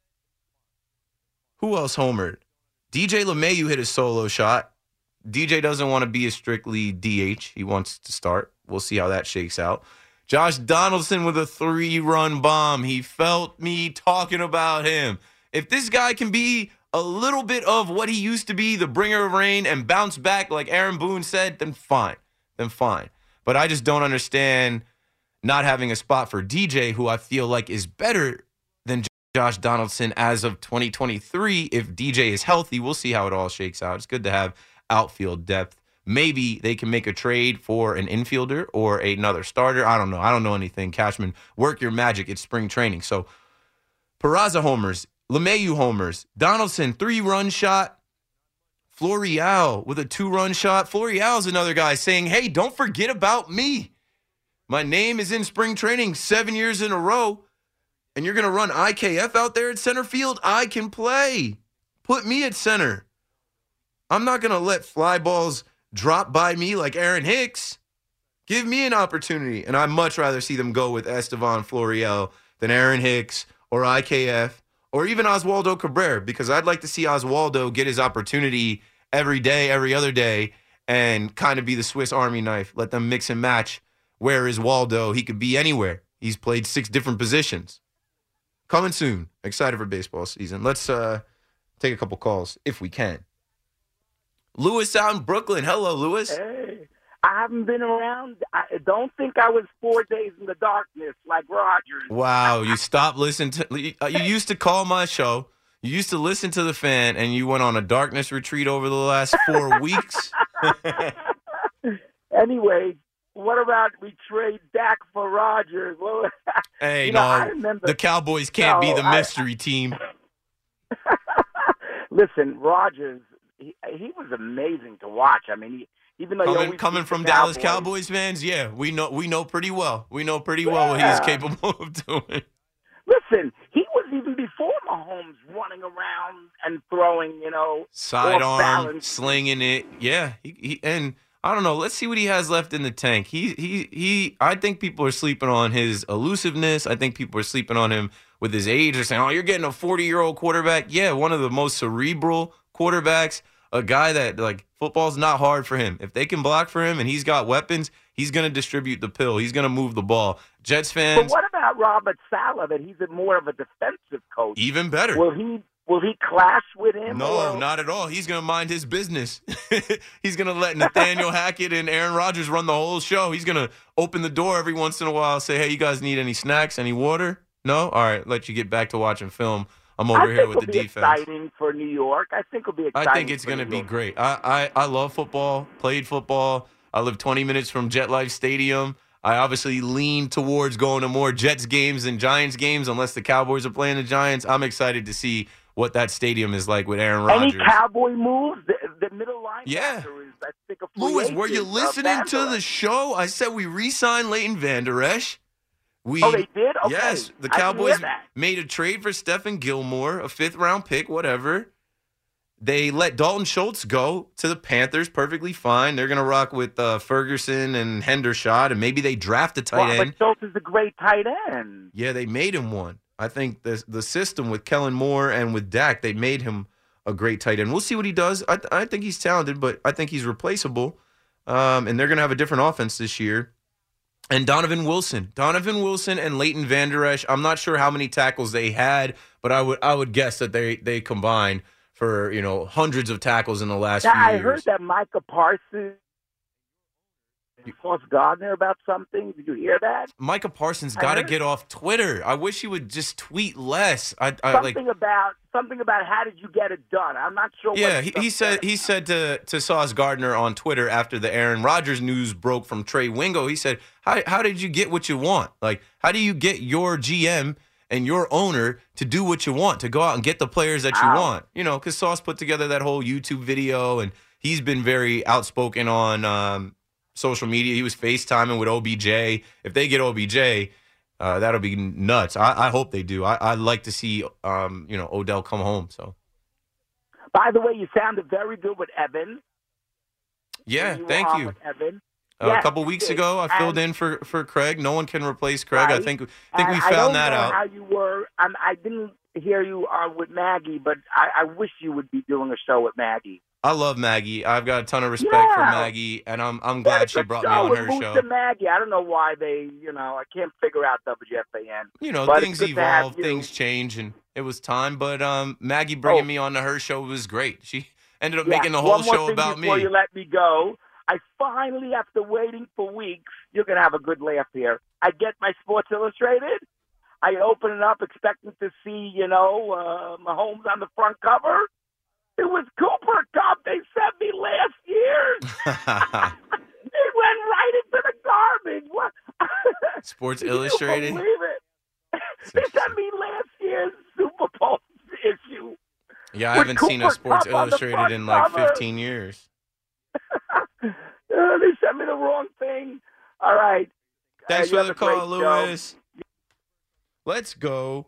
Who else homered? D J LeMahieu hit a solo shot. D J doesn't want to be a strictly D H. He wants to start. We'll see how that shakes out. Josh Donaldson with a three-run bomb. He felt me talking about him. If this guy can be a little bit of what he used to be, the bringer of rain, and bounce back like Aaron Boone said, then fine. Then fine. But I just don't understand not having a spot for D J, who I feel like is better than Josh Donaldson as of twenty twenty-three. If D J is healthy, we'll see how it all shakes out. It's good to have outfield depth. Maybe they can make a trade for an infielder or another starter. I don't know. I don't know anything. Cashman, work your magic. It's spring training. So Peraza homers, LeMahieu homers, Donaldson, three-run shot, Florial with a two-run shot. Florial's another guy saying, hey, don't forget about me. My name is in spring training seven years in a row, and you're going to run I K F out there at center field? I can play. Put me at center. I'm not going to let fly balls drop by me like Aaron Hicks. Give me an opportunity. And I'd much rather see them go with Estevan Florial than Aaron Hicks or I K F or even Oswaldo Cabrera, because I'd like to see Oswaldo get his opportunity every day, every other day, and kind of be the Swiss Army knife. Let them mix and match. Where is Waldo? He could be anywhere. He's played six different positions. Coming soon. Excited for baseball season. Let's uh, take a couple calls if we can. Lewis out in Brooklyn. Hello, Lewis. Hey, I haven't been around. I don't think I was four days in the darkness like Rogers. Wow, you stopped listening to. You used to call my show. You used to listen to the Fan, and you went on a darkness retreat over the last four weeks. Anyway, what about we trade Dak for Rogers? Well, hey, you no, know, I remember, the Cowboys can't no, be the mystery I, team. Listen, Rogers. He, he was amazing to watch. I mean, he, even though coming, he coming from Dallas Cowboys fans, yeah, we know we know pretty well. We know pretty well yeah. what he is capable of doing. Listen, he was even before Mahomes running around and throwing, you know, sidearm, balance. slinging it. Yeah, he, he, and I don't know. Let's see what he has left in the tank. He he he. I think people are sleeping on his elusiveness. I think people are sleeping on him with his age. They're saying, "Oh, you're getting a forty-year-old quarterback." Yeah, one of the most cerebral quarterbacks. A guy that, like, football's not hard for him. If they can block for him and he's got weapons, he's going to distribute the pill. He's going to move the ball. Jets fans. But what about Robert Saleh, that he's a more of a defensive coach? Even better. Will he Will he clash with him? No, or? not at all. He's going to mind his business. He's going to let Nathaniel Hackett and Aaron Rodgers run the whole show. He's going to open the door every once in a while, say, hey, you guys need any snacks, any water? No? All right, let you get back to watching film. I'm over I here with the think it'll be defense. Exciting for New York. I think it'll be exciting. I think it's going to be great. I, I, I love football, played football. I live twenty minutes from JetLife Stadium. I obviously lean towards going to more Jets games than Giants games unless the Cowboys are playing the Giants. I'm excited to see what that stadium is like with Aaron Rodgers. Any Cowboy moves? The, the middle linebacker yeah. is, I think, a free Louis, agent were you listening to the show? I said we re-signed Leighton Vander Esch. We, oh, they did? Okay. Yes. The I Cowboys didn't hear that. made a trade for Stephen Gilmore, a fifth-round pick, whatever. They let Dalton Schultz go to the Panthers, perfectly fine. They're going to rock with uh, Ferguson and Hendershot, and maybe they draft a tight well, end. But Schultz is a great tight end. Yeah, they made him one. I think the the system with Kellen Moore and with Dak, they made him a great tight end. We'll see what he does. I, I think he's talented, but I think he's replaceable. Um, and they're going to have a different offense this year. And Donovan Wilson. Donovan Wilson and Leighton Vander Esch, I'm not sure how many tackles they had, but I would I would guess that they, they combined for, you know, hundreds of tackles in the last now, few I years. I heard that Micah Parsons Sauce Gardner about something. Did you hear that? Micah Parsons got to get off Twitter. I wish he would just tweet less. I, I something like about something about how did you get it done? I'm not sure. Yeah, what he, he said he said to to Sauce Gardner on Twitter after the Aaron Rodgers news broke from Trey Wingo. He said, "How how did you get what you want? Like, how do you get your G M and your owner to do what you want, to go out and get the players that you Wow. want? You know, because Sauce put together that whole YouTube video, and he's been very outspoken on um, social media. He was FaceTiming with O B J. If they get O B J, uh, that'll be nuts. I, I hope they do. I, I'd like to see, um, you know, Odell come home. So, By the way, you sounded very good with Evan. yeah, You were thank on you. with Evan. Uh, Yes, a couple weeks you did. ago, I filled And- in for, for Craig. No one can replace Craig. I Right. think I think we And found I don't that know out. How you were? I'm, I didn't hear you uh, with Maggie, but I, I wish you would be doing a show with Maggie. I love Maggie. I've got a ton of respect Yeah. for Maggie, and I'm I'm glad she brought me on with her Moose show. and Maggie. I don't know why they, you know, I can't figure out W F A N. You know, But things it's good to have evolve, you. things change, and it was time. But um, Maggie bringing Oh. me on to her show was great. She ended up Yeah, making the whole one more show thing about me. before you let me go, I finally, after waiting for weeks, you're going to have a good laugh here. I get my Sports Illustrated. I open it up expecting to see, you know, uh, Mahomes on the front cover. It was Cooper Cup. They sent me last year's. It went right into the garbage. What? Sports Can you Illustrated. believe it? They sent me last year's Super Bowl issue. Yeah, I With haven't seen a Cooper Sports Kupp on the Illustrated front in like cover. fifteen years. Uh, they sent me the wrong thing. All right. Thanks Uh, you for have the a great call, show. Lewis. Let's go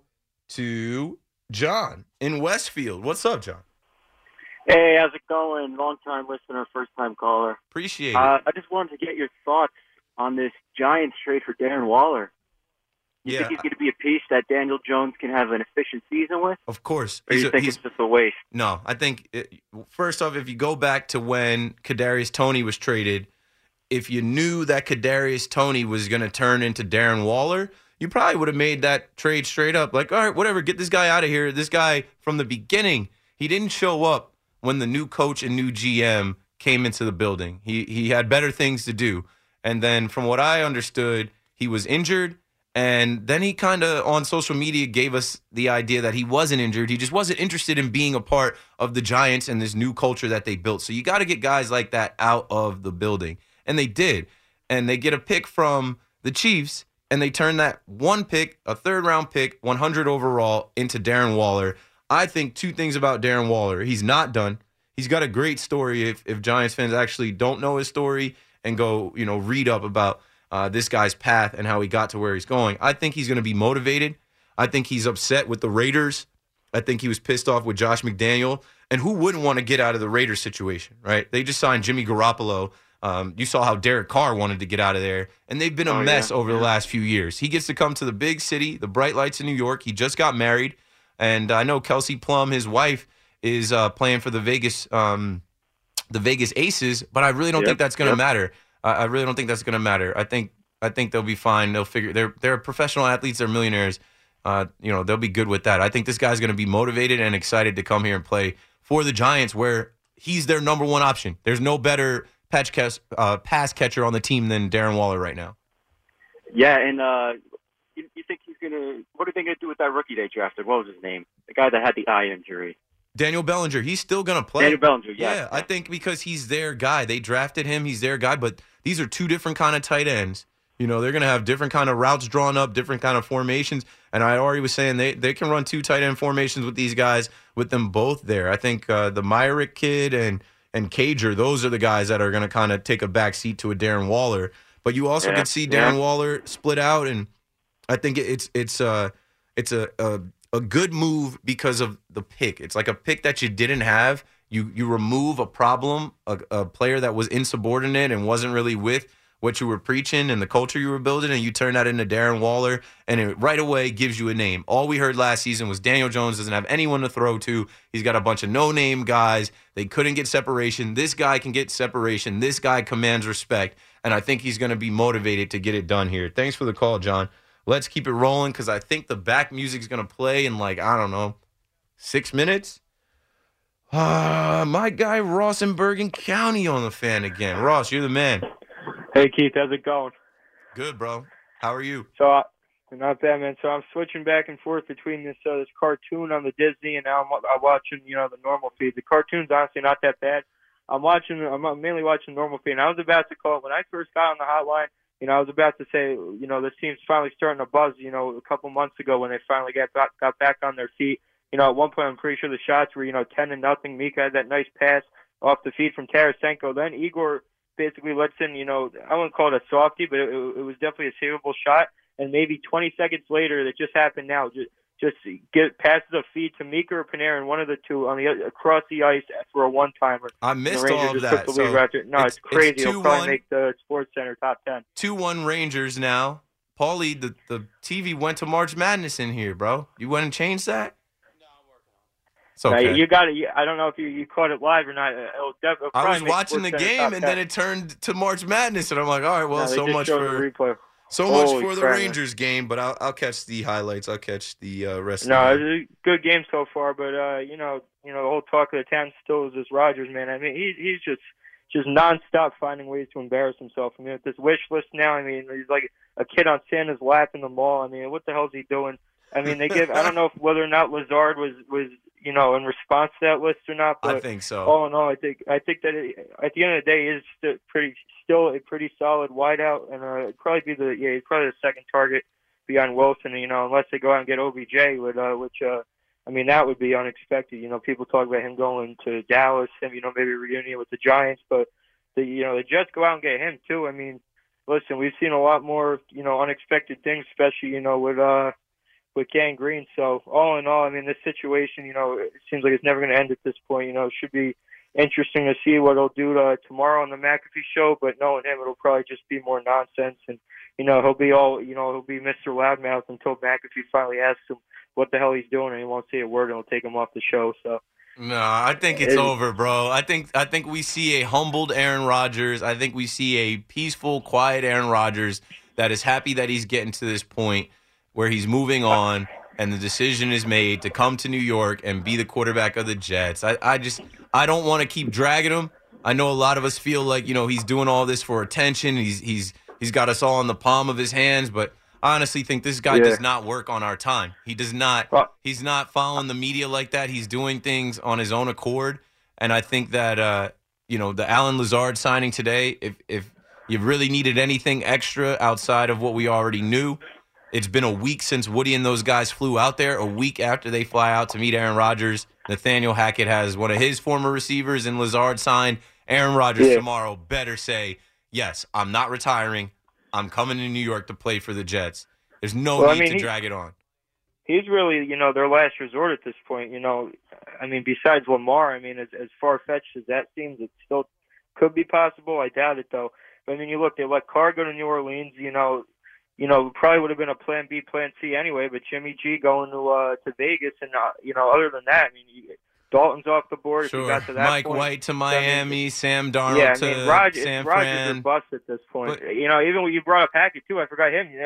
to John in Westfield. What's up, John? Hey, how's it going? Long-time listener, first-time caller. Appreciate it. Uh, I just wanted to get your thoughts on this Giants trade for Darren Waller. You Yeah. think he's going to be a piece that Daniel Jones can have an efficient season with? Of course. Or He's you a- think he's- it's just a waste? No, I think, it, first off, if you go back to when Kadarius Toney was traded, if you knew that Kadarius Toney was going to turn into Darren Waller, you probably would have made that trade straight up. Like, all right, whatever, get this guy out of here. This guy, from the beginning, he didn't show up when the new coach and new G M came into the building. He he had better things to do. And then from what I understood, he was injured. And then he kind of, on social media, gave us the idea that he wasn't injured. He just wasn't interested in being a part of the Giants and this new culture that they built. So you got to get guys like that out of the building. And they did. And they get a pick from the Chiefs, and they turn that one pick, a third-round pick, one hundred overall, into Darren Waller. I think two things about Darren Waller. He's not done. He's got a great story if, if Giants fans actually don't know his story and go, you know, read up about Uh, this guy's path and how he got to where he's going. I think he's going to be motivated. I think he's upset with the Raiders. I think he was pissed off with Josh McDaniel. And who wouldn't want to get out of the Raiders situation, right? They just signed Jimmy Garoppolo. Um, you saw how Derek Carr wanted to get out of there. And they've been a Oh, mess yeah. over the last few years. He gets to come to the big city, the bright lights in New York. He just got married. And I know Kelsey Plum, his wife, is uh, playing for the Vegas um, the Vegas Aces, but I really don't Yep, think that's going to yep. matter. I I really don't think that's going to matter. I think I think they'll be fine. They'll figure. They're they're professional athletes. They're millionaires, uh, you know, they'll be good with that. I think this guy's going to be motivated and excited to come here and play for the Giants, where he's their number one option. There's no better patch catch, uh, pass catcher on the team than Darren Waller right now. Yeah, and uh, you, you think he's going to – what are they going to do with that rookie they drafted? What was his name? The guy that had the eye injury. Daniel Bellinger. He's still going to play. Daniel Bellinger, yeah. Yeah, I think because he's their guy. They drafted him. He's their guy. But these are two different kind of tight ends. You know, they're going to have different kind of routes drawn up, different kind of formations. And I already was saying they, they can run two tight end formations with these guys, with them both there. I think uh, the Myrick kid and, and Cager, those are the guys that are going to kind of take a back seat to a Darren Waller. But you also yeah, could see Darren yeah. Waller split out, and I think it's it's uh it's a, a a good move because of the pick. It's like a pick that you didn't have. You you remove a problem, a, a player that was insubordinate and wasn't really with what you were preaching and the culture you were building, and you turn that into Darren Waller, and it right away gives you a name. All we heard last season was Daniel Jones doesn't have anyone to throw to. He's got a bunch of no-name guys. They couldn't get separation. This guy can get separation. This guy commands respect, and I think he's going to be motivated to get it done here. Thanks for the call, John. Let's keep it rolling because I think the back music's going to play in, like, I don't know, six minutes. Uh, my guy Ross in Bergen County on the fan again. Ross, you're the man. Hey, Keith, how's it going? Good, bro. How are you? So, uh, not bad, man. So I'm switching back and forth between this uh, this cartoon on the Disney, and now I'm, I'm watching, you know, the normal feed. The cartoon's honestly not that bad. I'm watching. I'm mainly watching the normal feed. And I was about to call when I first got on the hotline. You know, I was about to say, you know, this team's finally starting to buzz. You know, a couple months ago when they finally got back, got back on their feet. You know, at one point I'm pretty sure the shots were, you know, ten to nothing. Mika had that nice pass off the feed from Tarasenko. Then Igor basically lets in, you know, I wouldn't call it a softie, but it, it was definitely a savable shot. And maybe twenty seconds later, that just happened now. Just, just get passes a feed to Mika or Panarin, one of the two, on the across the ice for a one timer. I missed all of that. So so right no, it's, it's crazy. It's It'll probably make the Sports Center top ten. two one Rangers now. Paulie, the the T V went to March Madness in here, bro. You went and changed that? It's okay. Now, you got it. I don't know if you, you caught it live or not. It'll def- it'll I was make watching the Sports Center game, top and ten. then it turned to March Madness, and I'm like, all right, well, No, they so just much showed for the replay. so much Holy for the crap, Rangers game. But I'll I'll catch the highlights. I'll catch the uh, rest. No, of the it's a good game so far, but uh, you know, you know, the whole talk of the town still is this Rogers man. I mean, he he's just just nonstop finding ways to embarrass himself. I mean, with this wish list now, I mean, he's like a kid on Santa's lap in the mall. I mean, what the hell is he doing? I mean, they give. I don't know if whether or not Lazard was was you know in response to that list or not. But I think so. All in all, I think I think that it, at the end of the day, he is still pretty still a pretty solid wideout, and uh, it'd probably be the yeah, he's probably the second target beyond Wilson. You know, unless they go out and get O B J, with uh, which uh, I mean that would be unexpected. You know, people talk about him going to Dallas, him you know maybe reunion with the Giants, but the you know the Jets go out and get him too. I mean, listen, we've seen a lot more you know unexpected things, especially you know with uh. with Gang Green. So all in all, I mean, this situation, you know, it seems like it's never going to end at this point. You know, it should be interesting to see what he'll do to, tomorrow on the McAfee show, but knowing him, it'll probably just be more nonsense. And, you know, he'll be all, you know, he'll be Mister Loudmouth until McAfee finally asks him what the hell he's doing, and he won't say a word, and he'll take him off the show. So. No, I think it's it, over, bro. I think I think we see a humbled Aaron Rodgers. I think we see a peaceful, quiet Aaron Rodgers that is happy that he's getting to this point where he's moving on and the decision is made to come to New York and be the quarterback of the Jets. I, I just I don't want to keep dragging him. I know a lot of us feel like, you know, he's doing all this for attention. He's he's he's got us all in the palm of his hands, but I honestly think this guy yeah. does not work on our time. He does not he's not following the media like that. He's doing things on his own accord. And I think that uh, you know, the Alan Lazard signing today, if if you really needed anything extra outside of what we already knew, it's been a week since Woody and those guys flew out there. A week after they fly out to meet Aaron Rodgers, Nathaniel Hackett has one of his former receivers in Lazard signed. Aaron Rodgers yeah. tomorrow better say, yes, I'm not retiring. I'm coming to New York to play for the Jets. There's no well, need I mean, to he, drag it on. He's really, you know, their last resort at this point. You know, I mean, besides Lamar, I mean, as, as far-fetched as that seems, it still could be possible. I doubt it, though. But, I mean, you look, they let Carr go to New Orleans, you know, You know, probably would have been a plan B, plan C anyway, but Jimmy G going to uh, to Vegas, and, uh, you know, other than that, I mean, you, Dalton's off the board sure. if you got to that Mike point. White to Miami, I mean, Sam Darnold yeah, I to mean, Rog- San Rodgers Fran. are bust at this point. But, you know, even when you brought up Hackett, too, I forgot him. You know,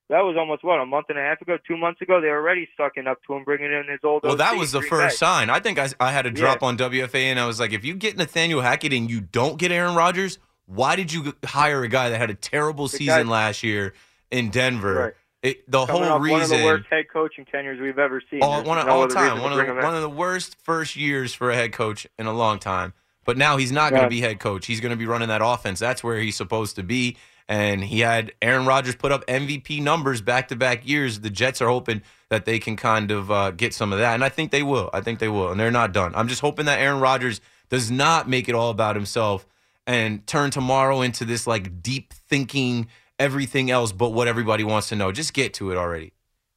that was almost, what, a month and a half ago, two months ago? They were already sucking up to him, bringing in his old Well, O C, that was the Green first Bay. sign. I think I, I had a drop Yeah. on W F A, and I was like, if you get Nathaniel Hackett and you don't get Aaron Rodgers, why did you hire a guy that had a terrible The season guy- last year in Denver? Right. It, the Coming whole off reason. one of the worst head coaching tenures we've ever seen. all, There's one, no all other time. reason to One of, bring the, him in. one of the worst first years for a head coach in a long time. But now he's not going to Right. be head coach. He's going to be running that offense. That's where he's supposed to be. And he had Aaron Rodgers put up M V P numbers back-to-back years. The Jets are hoping that they can kind of uh, get some of that. And I think they will. I think they will. And they're not done. I'm just hoping that Aaron Rodgers does not make it all about himself and turn tomorrow into this like deep thinking, everything else but what everybody wants to know. Just get to it already.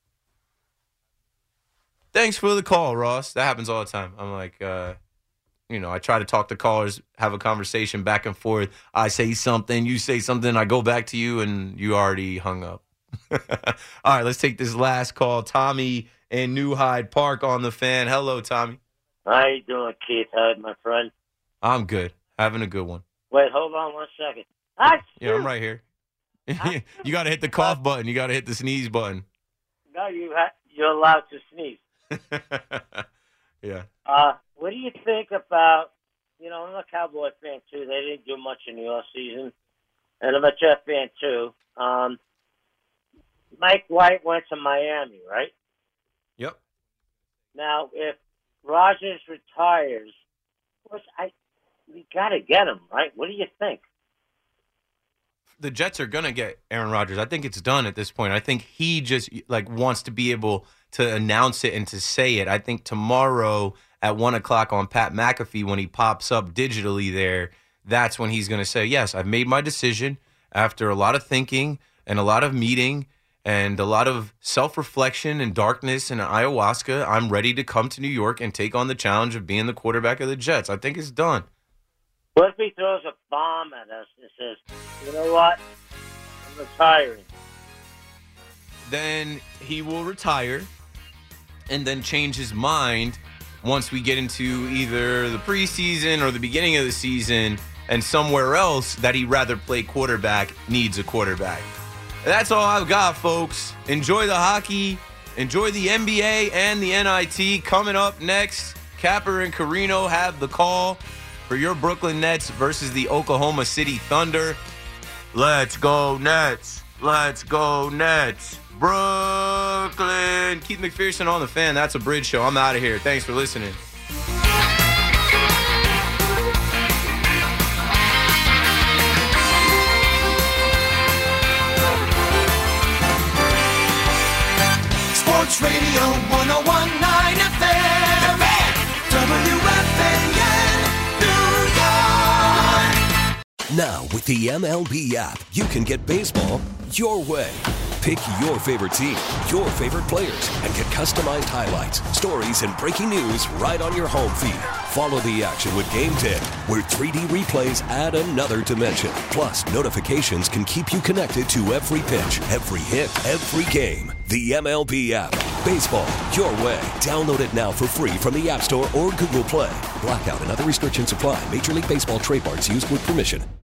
Thanks for the call, Ross. That happens all the time. I'm like, uh, you know, I try to talk to callers, have a conversation back and forth. I say something, you say something, I go back to you, and you already hung up. All right, let's take this last call. Tommy in New Hyde Park on the Fan. Hello, Tommy. How you doing, Keith Hyde, my friend? I'm good. Having a good one. Wait, hold on one second. Ah, Yeah, I'm right here. You got to hit the cough button. You got to hit the sneeze button. No, you ha- you're allowed to sneeze. Yeah. Uh, what do you think about, you know, I'm a Cowboy fan, too. They didn't do much in the offseason. And I'm a Jet fan, too. Um, Mike White went to Miami, right? Yep. Now, if Rodgers retires, which I, we got to get him, right? What do you think? The Jets are going to get Aaron Rodgers. I think it's done at this point. I think he just like wants to be able to announce it and to say it. I think tomorrow at one o'clock on Pat McAfee, when he pops up digitally there, that's when he's going to say, yes, I've made my decision after a lot of thinking and a lot of meeting and a lot of self-reflection and darkness and ayahuasca. I'm ready to come to New York and take on the challenge of being the quarterback of the Jets. I think it's done. What if he throws a bomb at us and says, you know what, I'm retiring? Then he will retire and then change his mind once we get into either the preseason or the beginning of the season and somewhere else that he'd rather play quarterback needs a quarterback. That's all I've got, folks. Enjoy the hockey. Enjoy the N B A and the N I T. Coming up next, Capper and Carino have the call for your Brooklyn Nets versus the Oklahoma City Thunder. Let's go Nets. Let's go Nets. Brooklyn. Keith McPherson on the Fan. That's a Bridge Show. I'm out of here. Thanks for listening. Sports Radio one oh one point nine F M. The Fan. W F A N, New York. Now, with the M L B app, you can get baseball your way. Pick your favorite team, your favorite players, and get customized highlights, stories, and breaking news right on your home feed. Follow the action with Game ten, where three D replays add another dimension. Plus, notifications can keep you connected to every pitch, every hit, every game. The M L B app. Baseball your way. Download it now for free from the App Store or Google Play. Blackout and other restrictions apply. Major League Baseball trademarks used with permission.